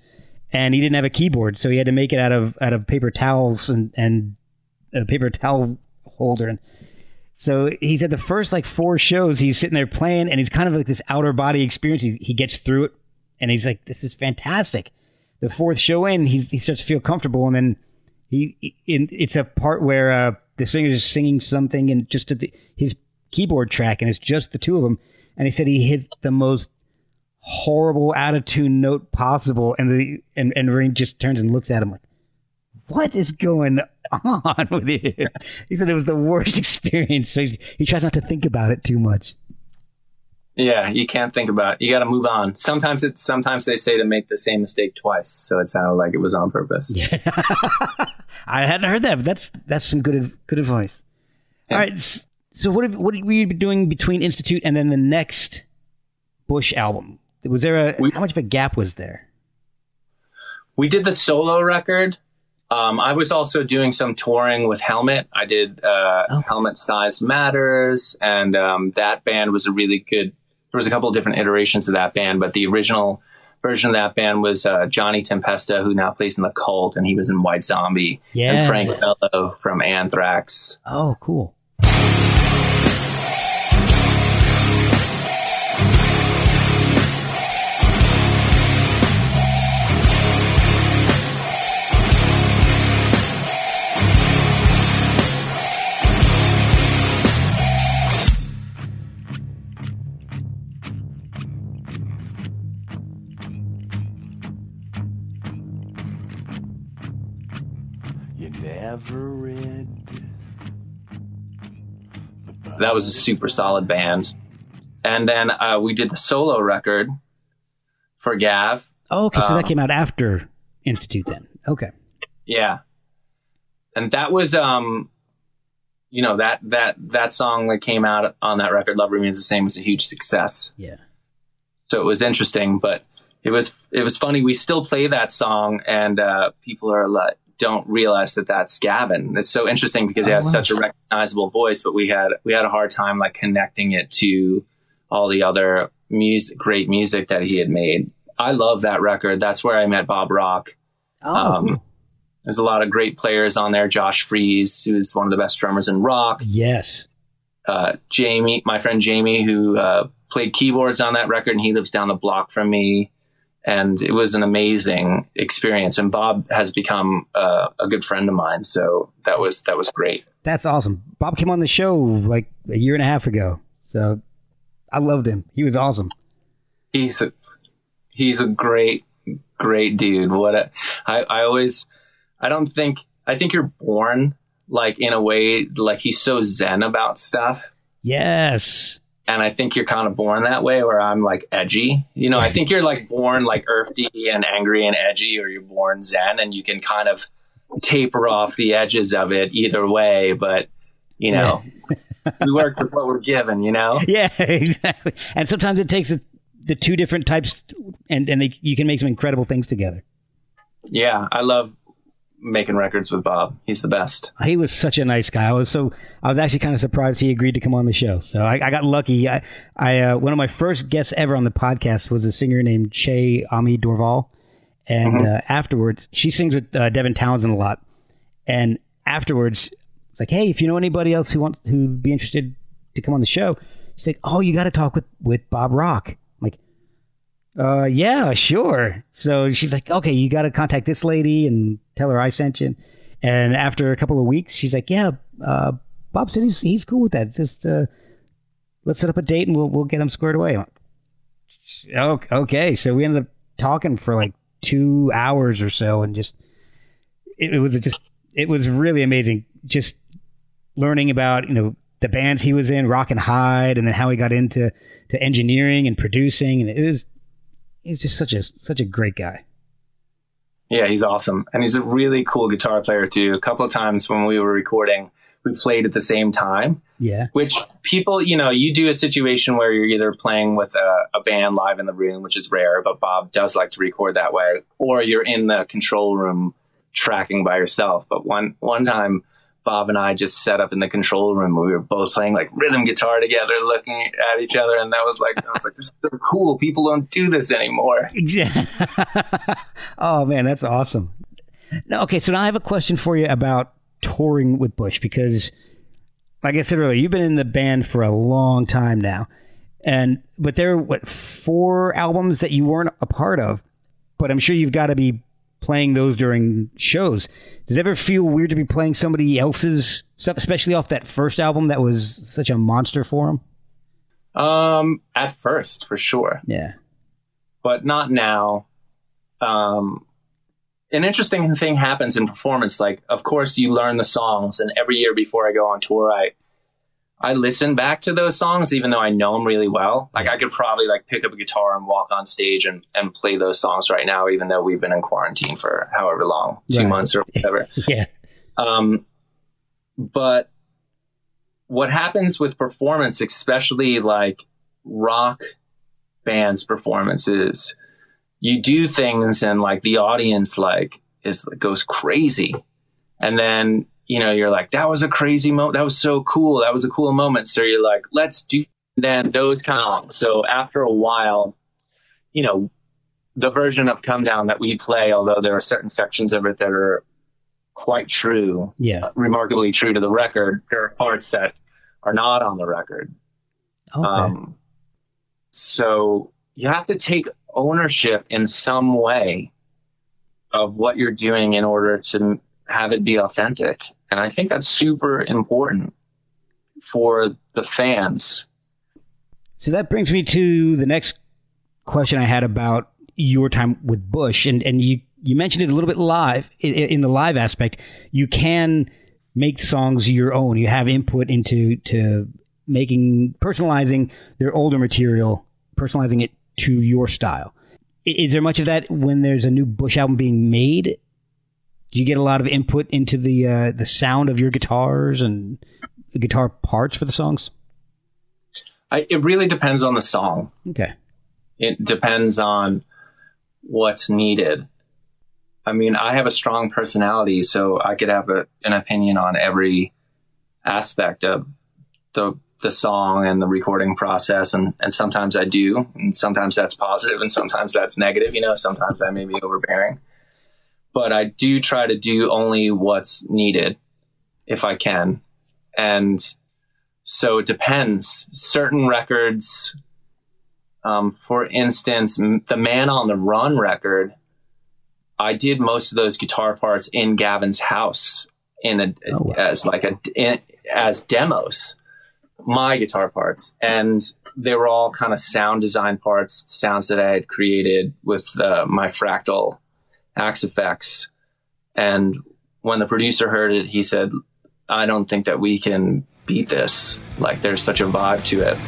E: and he didn't have a keyboard, so he had to make it out of out of paper towels and and a paper towel holder. And so he said the first like four shows he's sitting there playing, and he's kind of like this outer body experience. He, he gets through it, and he's like, "This is fantastic." The fourth show in, he he starts to feel comfortable, and then he, he in, it's a part where uh, the singer is singing something, and just at the, his keyboard track, and it's just the two of them. And he said he hit the most horrible out of tune note possible, and the and and Ring just turns and looks at him like, "What is going on with you?" He said it was the worst experience. So he, he tries not to think about it too much.
D: Yeah, you can't think about it. You got to move on. Sometimes it's sometimes they say to make the same mistake twice, so it sounded like it was on purpose.
E: Yeah. I hadn't heard that, but that's that's some good good advice. Yeah. All right, so what have, what were you doing between Institute and then the next Bush album? Was there a we, how much of a gap was there?
D: We did the solo record. Um, I was also doing some touring with Helmet. I did uh, oh. Helmet Size Matters, and um, that band was a really good. There was a couple of different iterations of that band, but the original version of that band was uh, Johnny Tempesta, who now plays in The Cult, and he was in White Zombie.
E: Yeah.
D: And Frank Bello from Anthrax.
E: Oh, cool.
D: That was a super solid band. And then uh, we did the solo record for Gav.
E: Oh, okay. So
D: um,
E: that came out after Institute then. Okay.
D: Yeah. And that was, um, you know, that, that, that song that came out on that record, Love Remains the Same, was a huge success.
E: Yeah.
D: So it was interesting, but it was, it was funny. We still play that song, and uh, people are like, don't realize that that's Gavin. It's so interesting because he has oh, wow. such a recognizable voice, but we had we had a hard time like connecting it to all the other music, great music that he had made. I love that record. That's where I met Bob Rock.
E: Oh,
D: um,
E: cool.
D: There's a lot of great players on there. Josh Fries, who's one of the best drummers in rock.
E: Yes.
D: Uh, Jamie, my friend Jamie, who uh, played keyboards on that record, and he lives down the block from me. And it was an amazing experience. And Bob has become uh, a good friend of mine. So that was that was great.
E: That's awesome. Bob came on the show like a year and a half ago. So I loved him. He was awesome.
D: He's a, he's a great, great dude. What a, I, I always, I don't think, I think you're born like in a way, like he's so zen about stuff.
E: Yes.
D: And I think you're kind of born that way, where I'm like edgy. You know, I think you're like born like earthy and angry and edgy, or you're born zen, and you can kind of taper off the edges of it either way. But, you know, we work with what we're given, you know?
E: Yeah, exactly. And sometimes it takes the, the two different types, and, and they, you can make some incredible things together.
D: Yeah, I love making records with Bob. He's the best.
E: He was such a nice guy. I was so I was actually kind of surprised he agreed to come on the show. So I, I got lucky. I, I uh, one of my first guests ever on the podcast was a singer named Che Ami Dorval, and mm-hmm. uh, afterwards she sings with uh, Devin Townsend a lot. And afterwards, it's like, hey, if you know anybody else who wants who'd be interested to come on the show, she's like, oh, you got to talk with with Bob Rock. I'm like, uh, yeah, sure. So she's like, okay, you got to contact this lady and tell her I sent you. And after a couple of weeks, she's like, yeah, uh, Bob said he's, he's cool with that. Just, uh, let's set up a date and we'll, we'll get him squared away. Like, okay. So we ended up talking for like two hours or so, and just, it, it was just, it was really amazing. Just learning about, you know, the bands he was in, Rock and Hide, and then how he got into, to engineering and producing. And it was, he's just such a such a great guy.
D: Yeah, he's awesome. And he's a really cool guitar player too. A couple of times when we were recording, we played at the same time.
E: Yeah.
D: Which people, you know, you do a situation where you're either playing with a, a band live in the room, which is rare, but Bob does like to record that way, or you're in the control room tracking by yourself. But one one time Bob and I just set up in the control room. We were both playing like rhythm guitar together, looking at each other. And that was like, I was like, this is so cool. People don't do this anymore.
E: Oh man, that's awesome. Now, okay. So now I have a question for you about touring with Bush, because like I said earlier, you've been in the band for a long time now. And, but there are what, four albums that you weren't a part of, but I'm sure you've got to be playing those during shows. Does it ever feel weird to be playing somebody else's stuff, especially off that first album that was such a monster for him?
D: Um, at first, for sure.
E: Yeah.
D: But not now. Um, an interesting thing happens in performance. Like, of course, you learn the songs, and every year before I go on tour, I I listen back to those songs, even though I know them really well. Like, I could probably like pick up a guitar and walk on stage and, and play those songs right now, even though we've been in quarantine for however long, two
E: right.
D: months or whatever.
E: Yeah.
D: Um, but what happens with performance, especially like rock bands performances, you do things and like the audience like is goes crazy. And then, you know, you're like, that was a crazy moment. That was so cool. That was a cool moment. So you're like, let's do then those kind of. So after a while, you know, the version of Come Down that we play, although there are certain sections of it that are quite true,
E: yeah,
D: remarkably true to the record, there are parts that are not on the record.
E: Okay.
D: Um, so you have to take ownership in some way of what you're doing in order to have it be authentic. And I think that's super important for the fans.
E: So that brings me to the next question I had about your time with Bush. And, and you, you mentioned it a little bit live in, in the live aspect. You can make songs your own. You have input into to making, personalizing their older material, personalizing it to your style. Is there much of that when there's a new Bush album being made? Do you get a lot of input into the uh, the sound of your guitars and the guitar parts for the songs?
D: I, it really depends on the song.
E: Okay.
D: It depends on what's needed. I mean, I have a strong personality, so I could have a, an opinion on every aspect of the the song and the recording process. And, and sometimes I do, and sometimes that's positive and sometimes that's negative. You know, sometimes I may be overbearing. But I do try to do only what's needed if I can. And so it depends. Certain records, um, for instance, the Man on the Run record, I did most of those guitar parts in Gavin's house in a, oh, wow. as like a, in, as demos, my guitar parts. And they were all kind of sound design parts, sounds that I had created with uh, my Fractal Axe effects. And when the producer heard it, he said, I don't think that we can beat this. Like, there's such a vibe to it.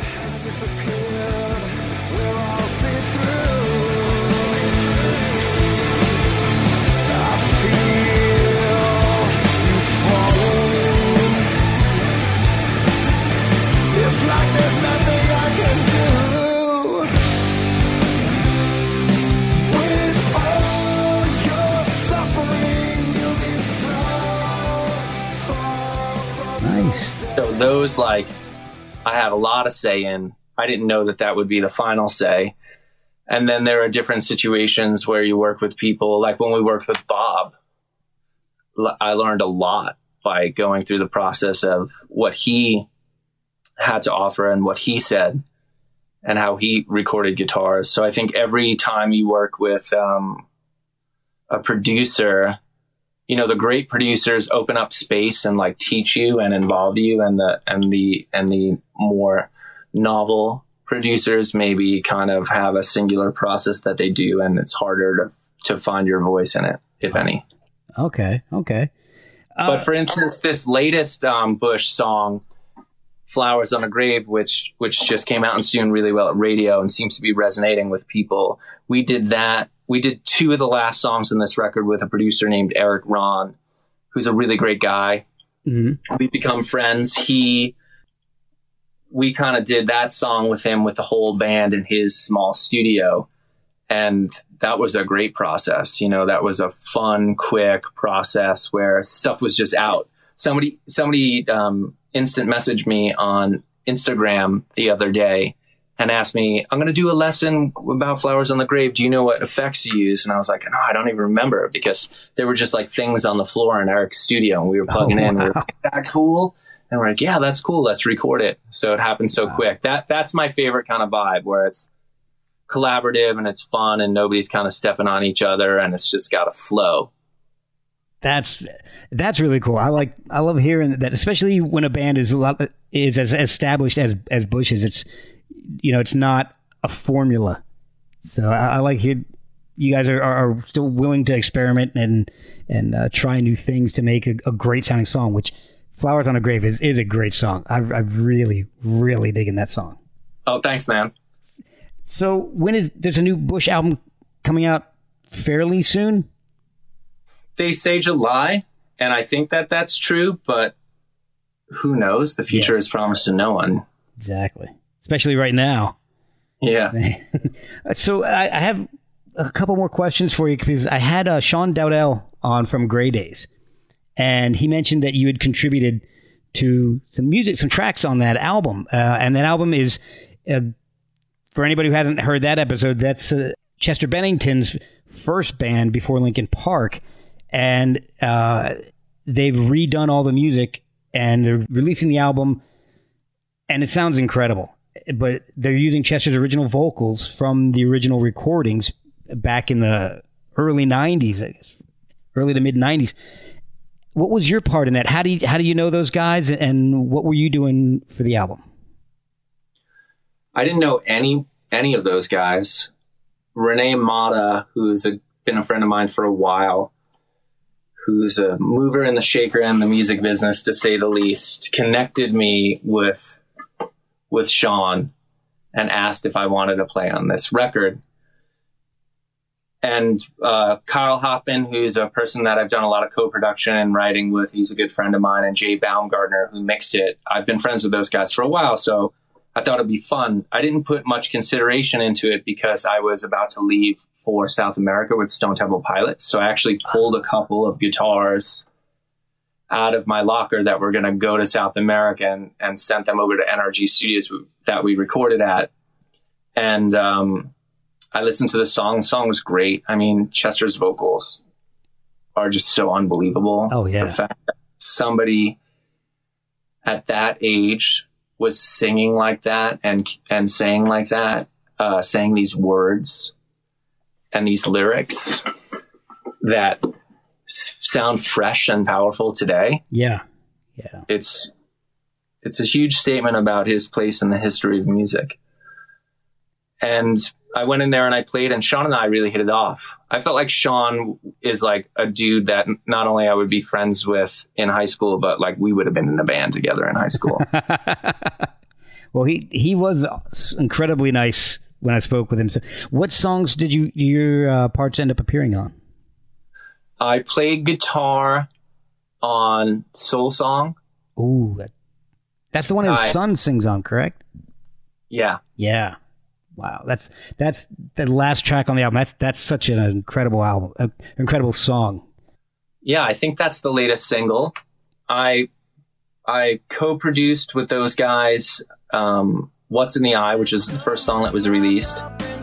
D: So those, like, I have a lot of say in. I didn't know that that would be the final say. And then there are different situations where you work with people. Like when we worked with Bob, I learned a lot by going through the process of what he had to offer and what he said and how he recorded guitars. So I think every time you work with um, a producer, you know, the great producers open up space and like teach you and involve you, and the and the and the more novel producers maybe kind of have a singular process that they do, and it's harder to to find your voice in it, if any. Okay,
E: okay. Uh,
D: but for instance, this latest um, Bush song, "Flowers on a Grave," which which just came out and doing really well at radio and seems to be resonating with people. We did that. We did two of the last songs in this record with a producer named Eric Ron, who's a really great guy. Mm-hmm. We've become friends. He, we kind of did that song with him with the whole band in his small studio. And that was a great process. You know, that was a fun, quick process where stuff was just out. somebody, somebody, um, instant messaged me on Instagram the other day and asked me, I'm going to do a lesson about Flowers on the Grave. Do you know what effects you use? And I was like, no, I don't even remember, because there were just like things on the floor in Eric's studio and we were plugging oh, in. Wow. We were like, is that cool? And we're like, yeah, that's cool. Let's record it. So it happened so wow. quick. That That's my favorite kind of vibe, where it's collaborative and it's fun and nobody's kind of stepping on each other and it's just got a flow.
E: That's that's really cool. I like I love hearing that, especially when a band is a lot is as established as as Bush is. It's you know, it's not a formula. So I, I like hear you guys are, are still willing to experiment and and uh, try new things to make a, a great sounding song. Which Flowers on a Grave is is a great song. I I really really digging that song.
D: Oh, thanks, man.
E: So when is there's a new Bush album coming out fairly soon?
D: They say July, and I think that that's true, but who knows? The future yeah. is promised to no one.
E: Exactly. Especially right now.
D: Yeah.
E: So I, I have a couple more questions for you, because I had uh, Sean Dowdell on from Grey Days, and he mentioned that you had contributed to some music, some tracks on that album. Uh, and that album is, uh, for anybody who hasn't heard that episode, that's uh, Chester Bennington's first band before Linkin Park. And uh, they've redone all the music, and they're releasing the album, and it sounds incredible. But they're using Chester's original vocals from the original recordings back in the early nineties, I guess, early to mid nineties. What was your part in that? How do you, how do you know those guys, and what were you doing for the album?
D: I didn't know any any of those guys. Renee Mata, who's a, been a friend of mine for a while, who's a mover and the shaker in the music business, to say the least, connected me with with Sean and asked if I wanted to play on this record. And uh, Kyle Hoffman, who's a person that I've done a lot of co-production and writing with, he's a good friend of mine, and Jay Baumgartner, who mixed it. I've been friends with those guys for a while, so I thought it'd be fun. I didn't put much consideration into it because I was about to leave for South America with Stone Temple Pilots. So I actually pulled a couple of guitars out of my locker that were going to go to South America, and, and sent them over to N R G Studios that we recorded at. And um, I listened to the song. The song was great. I mean, Chester's vocals are just so unbelievable.
E: Oh, yeah.
D: The fact that somebody at that age was singing like that and and saying like that, uh, saying these words and these lyrics that s- sound fresh and powerful today.
E: Yeah. Yeah.
D: It's, it's a huge statement about his place in the history of music. And I went in there and I played, and Sean and I really hit it off. I felt like Sean is like a dude that not only I would be friends with in high school, but like we would have been in a band together in high school.
E: Well, he, he was incredibly nice when I spoke with him. So what songs did you your uh, parts end up appearing on?
D: I played guitar on Soul Song.
E: Ooh, that's the one his I, son sings on, correct?
D: Yeah.
E: Yeah. Wow, that's that's the last track on the album. That's that's such an incredible album, an incredible song.
D: Yeah, I think that's the latest single. I I co-produced with those guys um, "What's in the Eye," which is the first song that was released.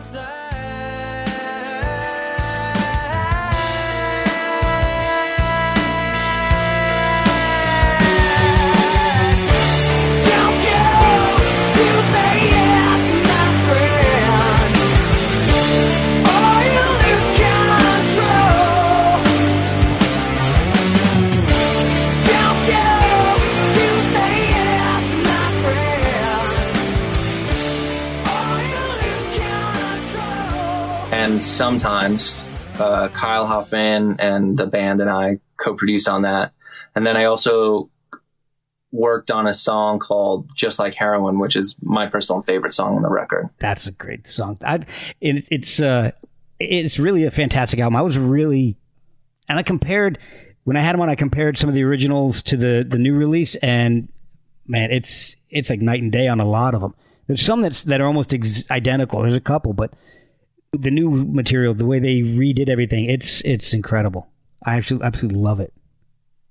D: And sometimes uh, Kyle Hoffman and the band and I co-produced on that. And then I also worked on a song called Just Like Heroin, which is my personal favorite song on the record.
E: That's a great song. I, it, it's uh, it's really a fantastic album. I was really, and I compared, when I had them on, I compared some of the originals to the, the new release, and man, it's it's like night and day on a lot of them. There's some that's that are almost ex- identical. There's a couple, but the new material, the way they redid everything, it's it's incredible. I actually absolutely love it.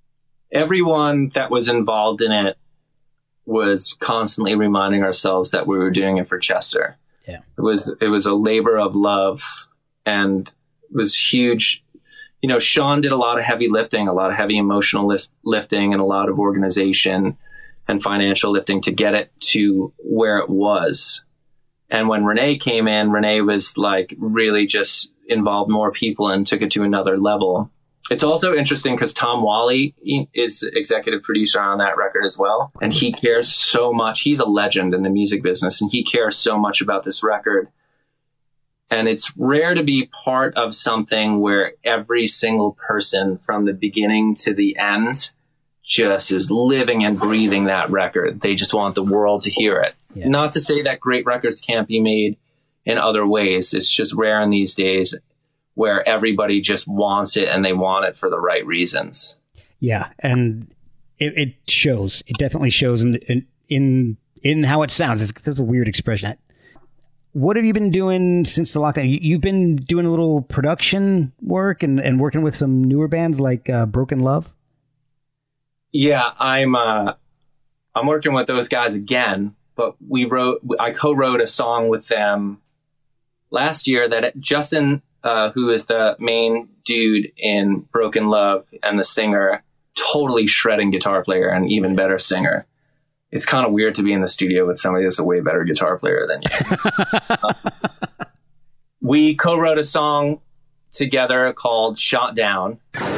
D: everyone that was involved in it was constantly reminding ourselves that we were doing it for Chester.
E: Yeah.
D: It was, it was a labor of love, and it was huge. You know, Sean did a lot of heavy lifting, a lot of heavy emotional list, lifting, and a lot of organization and financial lifting to get it to where it was. And when Renee came in, Renee was like really just involved more people and took it to another level. It's also interesting because Tom Wally is executive producer on that record as well. And he cares so much. He's a legend in the music business, and he cares so much about this record. And it's rare to be part of something where every single person from the beginning to the end just is living and breathing that record. They just want the world to hear it. Yeah. Not to say that great records can't be made in other ways. It's just rare in these days where everybody just wants it, and they want it for the right reasons.
E: Yeah. And it, it shows, it definitely shows in, the, in, in, in how it sounds. It's, it's a weird expression. What have you been doing since the lockdown? You, you've been doing a little production work and, and working with some newer bands like uh, Broken Love.
D: Yeah, I'm, uh, I'm working with those guys again, but we wrote, I co-wrote a song with them last year that Justin, uh, who is the main dude in Broken Love and the singer, totally shredding guitar player and even better singer. It's kind of weird to be in the studio with somebody that's a way better guitar player than you. uh, we co-wrote a song together called Shot Down.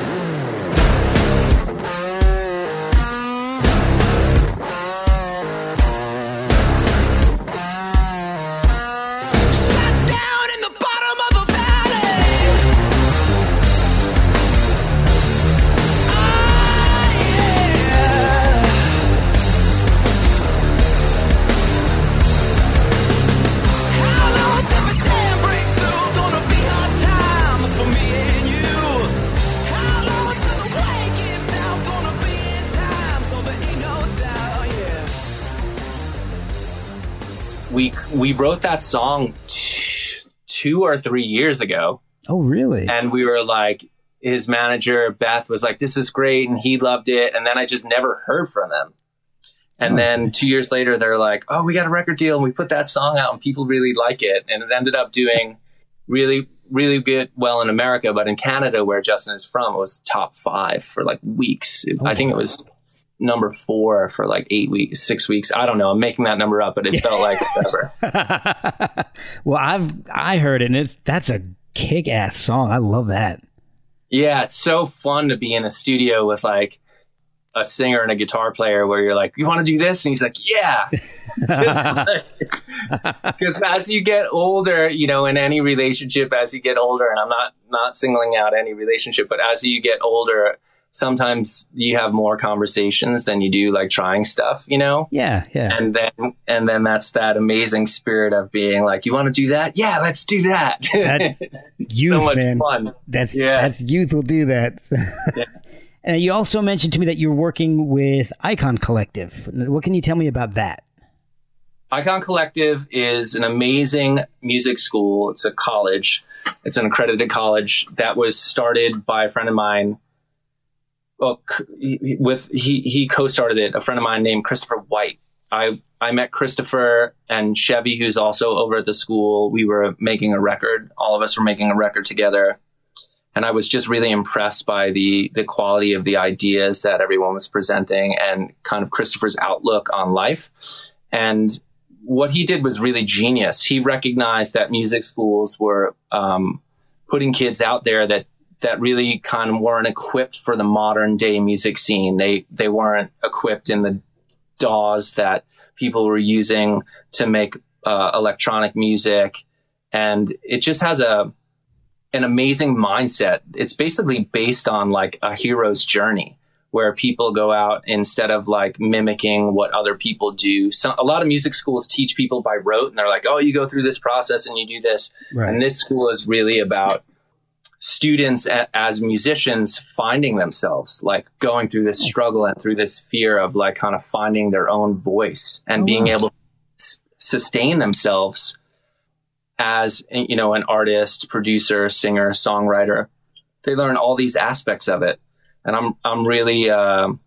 D: We we wrote that song t- two or three years ago.
E: Oh, really?
D: And we were like, his manager, Beth, was like, this is great. And he loved it. And then I just never heard from them. And oh, then okay. two years later, they're like, oh, we got a record deal. And we put that song out and people really like it. And it ended up doing really, really good, well in America. But in Canada, where Justin is from, it was top five for like weeks. Oh, I think it was number four for like eight weeks, six weeks. I don't know. I'm making that number up, but it felt like forever.
E: Well, I've, I heard it, and it's, that's a kick-ass song. I love that.
D: Yeah. It's so fun to be in a studio with like a singer and a guitar player where you're like, you want to do this? And he's like, yeah. Because like, as you get older, you know, in any relationship, as you get older, and I'm not, not singling out any relationship, but as you get older, sometimes you have more conversations than you do like trying stuff, you know?
E: Yeah, yeah.
D: And then, and then that's that amazing spirit of being like, you want to do that? Yeah, let's do that.
E: That's youth, so much man. Fun. That's, yeah. that's youth will do that. Yeah. And you also mentioned to me that you're working with Icon Collective. What can you tell me about that?
D: Icon Collective is an amazing music school. It's a college. It's an accredited college that was started by a friend of mine. Well, with he he co-started it. A friend of mine named Christopher White. I I met Christopher and Chevy, who's also over at the school. We were making a record. All of us were making a record together, and I was just really impressed by the the quality of the ideas that everyone was presenting and kind of Christopher's outlook on life. And what he did was really genius. He recognized that music schools were um, putting kids out there that. that really kind of weren't equipped for the modern day music scene. They they weren't equipped in the D A Ws that people were using to make uh, electronic music. And it just has a an amazing mindset. It's basically based on like a hero's journey where people go out instead of like mimicking what other people do. So, a lot of music schools teach people by rote and they're like, oh, you go through this process and you do this. Right. And this school is really about students a, as musicians finding themselves, like going through this struggle and through this fear of like kind of finding their own voice and oh, being wow. able to s- sustain themselves as, you know, an artist, producer, singer, songwriter. They learn all these aspects of it. And I'm, I'm really, uh,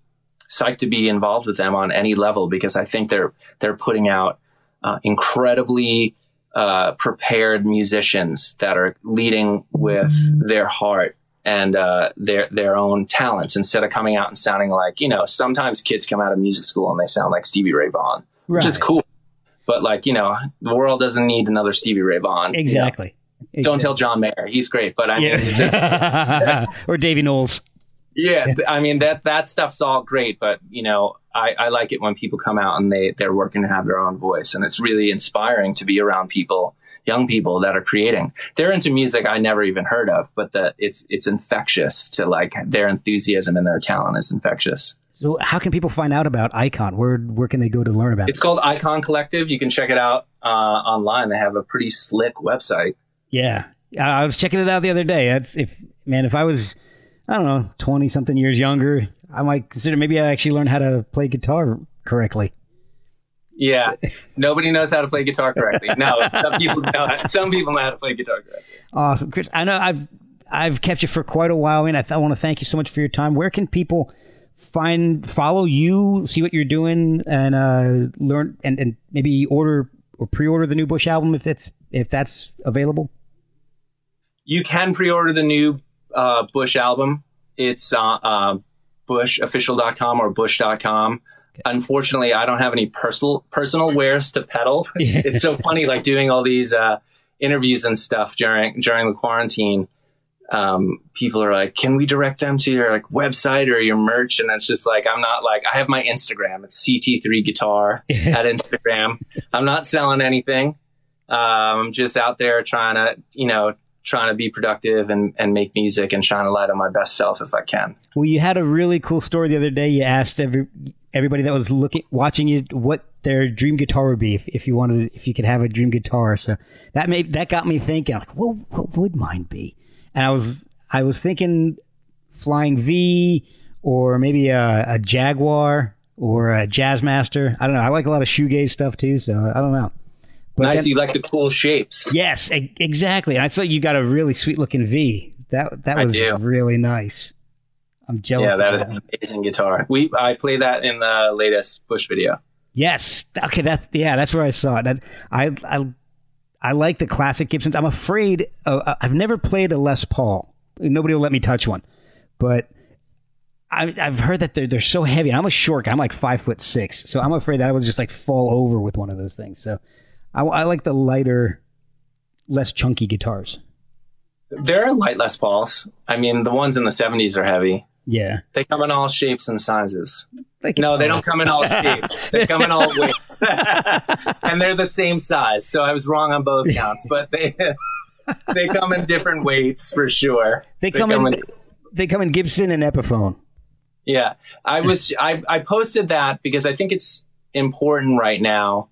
D: psyched to be involved with them on any level, because I think they're they're putting out uh, incredibly uh, prepared musicians that are leading with their heart and uh, their their own talents, instead of coming out and sounding like, you know, sometimes kids come out of music school and they sound like Stevie Ray Vaughan, right. which is cool. But like, you know, the world doesn't need another Stevie Ray Vaughan.
E: Exactly.
D: You know? exactly. Don't tell John Mayer. He's great. But I mean,
E: yeah. or Davy Knowles.
D: Yeah, I mean, that that stuff's all great, but, you know, I, I like it when people come out and they, they're working to have their own voice. And it's really inspiring to be around people, young people that are creating. They're into music I never even heard of, but that it's it's infectious to, like, their enthusiasm and their talent is infectious.
E: So how can people find out about Icon? Where where can they go to learn about it?
D: It's called Icon Collective. You can check it out uh, online. They have a pretty slick website.
E: Yeah, I was checking it out the other day. That's, if man, if I was... I don't know, twenty something years younger, I might consider maybe I actually learned how to play guitar correctly.
D: Yeah. Nobody knows how to play guitar correctly. No, some people know. Some people know how to play guitar correctly.
E: Awesome. Chris, I know I've, I've kept you for quite a while, and I, I want to thank you so much for your time. Where can people find, follow you, see what you're doing, and uh, learn, and, and maybe order or pre-order the new Bush album if that's, if that's available?
D: You can pre-order the new Uh, Bush album. It's uh, uh, bush official dot com or bush dot com. Okay. Unfortunately, I don't have any personal personal wares to peddle. Yeah. It's so funny, like doing all these uh, interviews and stuff during during the quarantine. Um, people are like, "Can we direct them to your like website or your merch?" And it's just like, I'm not like, I have my Instagram. It's C T three Guitar at Instagram. I'm not selling anything. Um, I'm just out there trying to, you know. trying to be productive and, and make music and shine a light on my best self if I can.
E: Well, you had a really cool story the other day. You asked every everybody that was looking, watching you, what their dream guitar would be if, if you wanted, if you could have a dream guitar. So that made, that got me thinking, like, well, what would mine be? And I was, I was thinking Flying V or maybe a, a Jaguar or a Jazzmaster. I don't know. I like a lot of shoegaze stuff too. So I don't know. But
D: nice.
E: Then,
D: you like the cool shapes.
E: Yes, e- exactly. And I thought you got a really sweet looking V. That that was really nice. I'm jealous.
D: Yeah, that
E: of
D: is an amazing guitar. We I play that in the latest Bush video.
E: Yes. Okay. That yeah. That's where I saw it. That, I I I like the classic Gibsons. I'm afraid uh, I've never played a Les Paul. Nobody will let me touch one, but I, I've heard that they're they're so heavy. I'm a short guy. I'm like five foot six, so I'm afraid that I would just like fall over with one of those things. So. I, I like the lighter, less chunky guitars.
D: There are light Les Pauls. I mean, the ones in the seventies are heavy.
E: Yeah.
D: They come in all shapes and sizes. No, they don't come in all shapes. They come in all weights. And they're the same size. So I was wrong on both counts. But they they come in different weights for sure.
E: They, they come, come in, in they come in Gibson and Epiphone.
D: Yeah. I was I, I posted that because I think it's important right now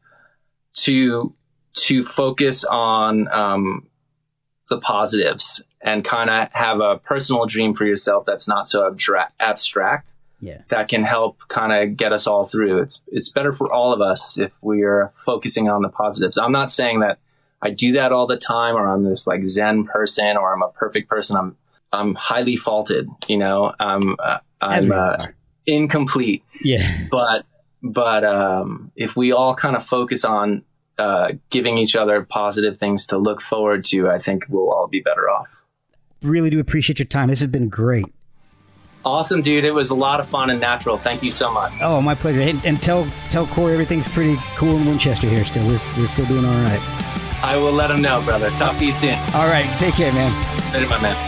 D: to to focus on um, the positives and kind of have a personal dream for yourself that's not so abstra- abstract.
E: Yeah,
D: that can help kind of get us all through. It's it's better for all of us if we are focusing on the positives. I'm not saying that I do that all the time, or I'm this like Zen person, or I'm a perfect person. I'm I'm highly faulted. You know, I'm uh, I'm uh, incomplete.
E: Yeah,
D: but. But um, if we all kind of focus on uh, giving each other positive things to look forward to, I think we'll all be better off.
E: Really do appreciate your time. This has been great.
D: Awesome, dude. It was a lot of fun and natural. Thank you so much.
E: Oh, my pleasure. And, and tell tell Corey everything's pretty cool in Winchester here still. We're, we're still doing all right.
D: I will let him know, brother. Talk to you soon.
E: All right. Take care, man.
D: Later, my man.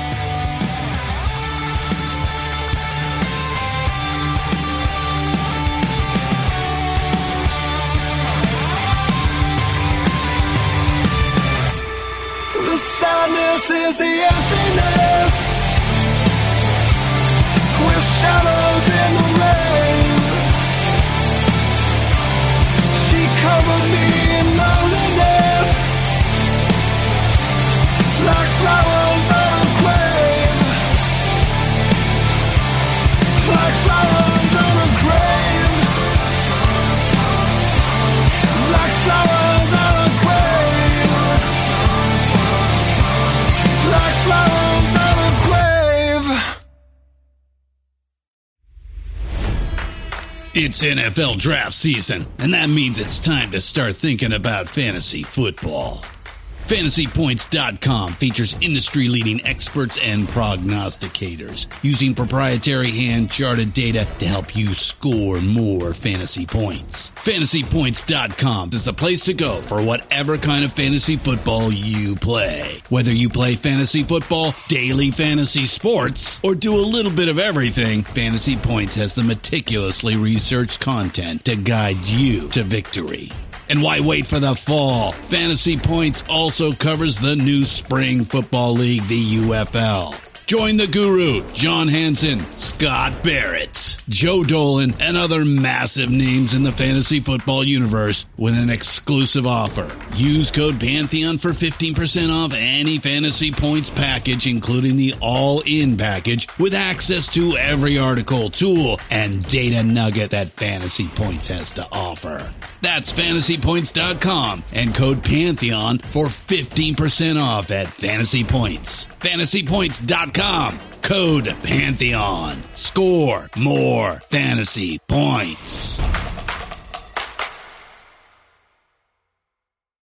F: Sadness is the emptiness, with shadows in the rain. She covered me in loneliness, like flowers on a grave, like flowers on a grave, like flowers on a grave. Like flowers on a
G: It's N F L draft season, and that means it's time to start thinking about fantasy football. Fantasy Points dot com features industry-leading experts and prognosticators using proprietary hand-charted data to help you score more fantasy points. Fantasy Points dot com is the place to go for whatever kind of fantasy football you play. Whether you play fantasy football, daily fantasy sports, or do a little bit of everything, Fantasy Points has the meticulously researched content to guide you to victory. And why wait for the fall? Fantasy Points also covers the new spring football league, the U F L. Join the guru, John Hansen, Scott Barrett, Joe Dolan, and other massive names in the fantasy football universe with an exclusive offer. Use code Pantheon for fifteen percent off any Fantasy Points package, including the all-in package, with access to every article, tool, and data nugget that Fantasy Points has to offer. That's Fantasy Points dot com and code Pantheon for fifteen percent off at Fantasy Points. Fantasy Points dot com, code Pantheon. Score more fantasy points.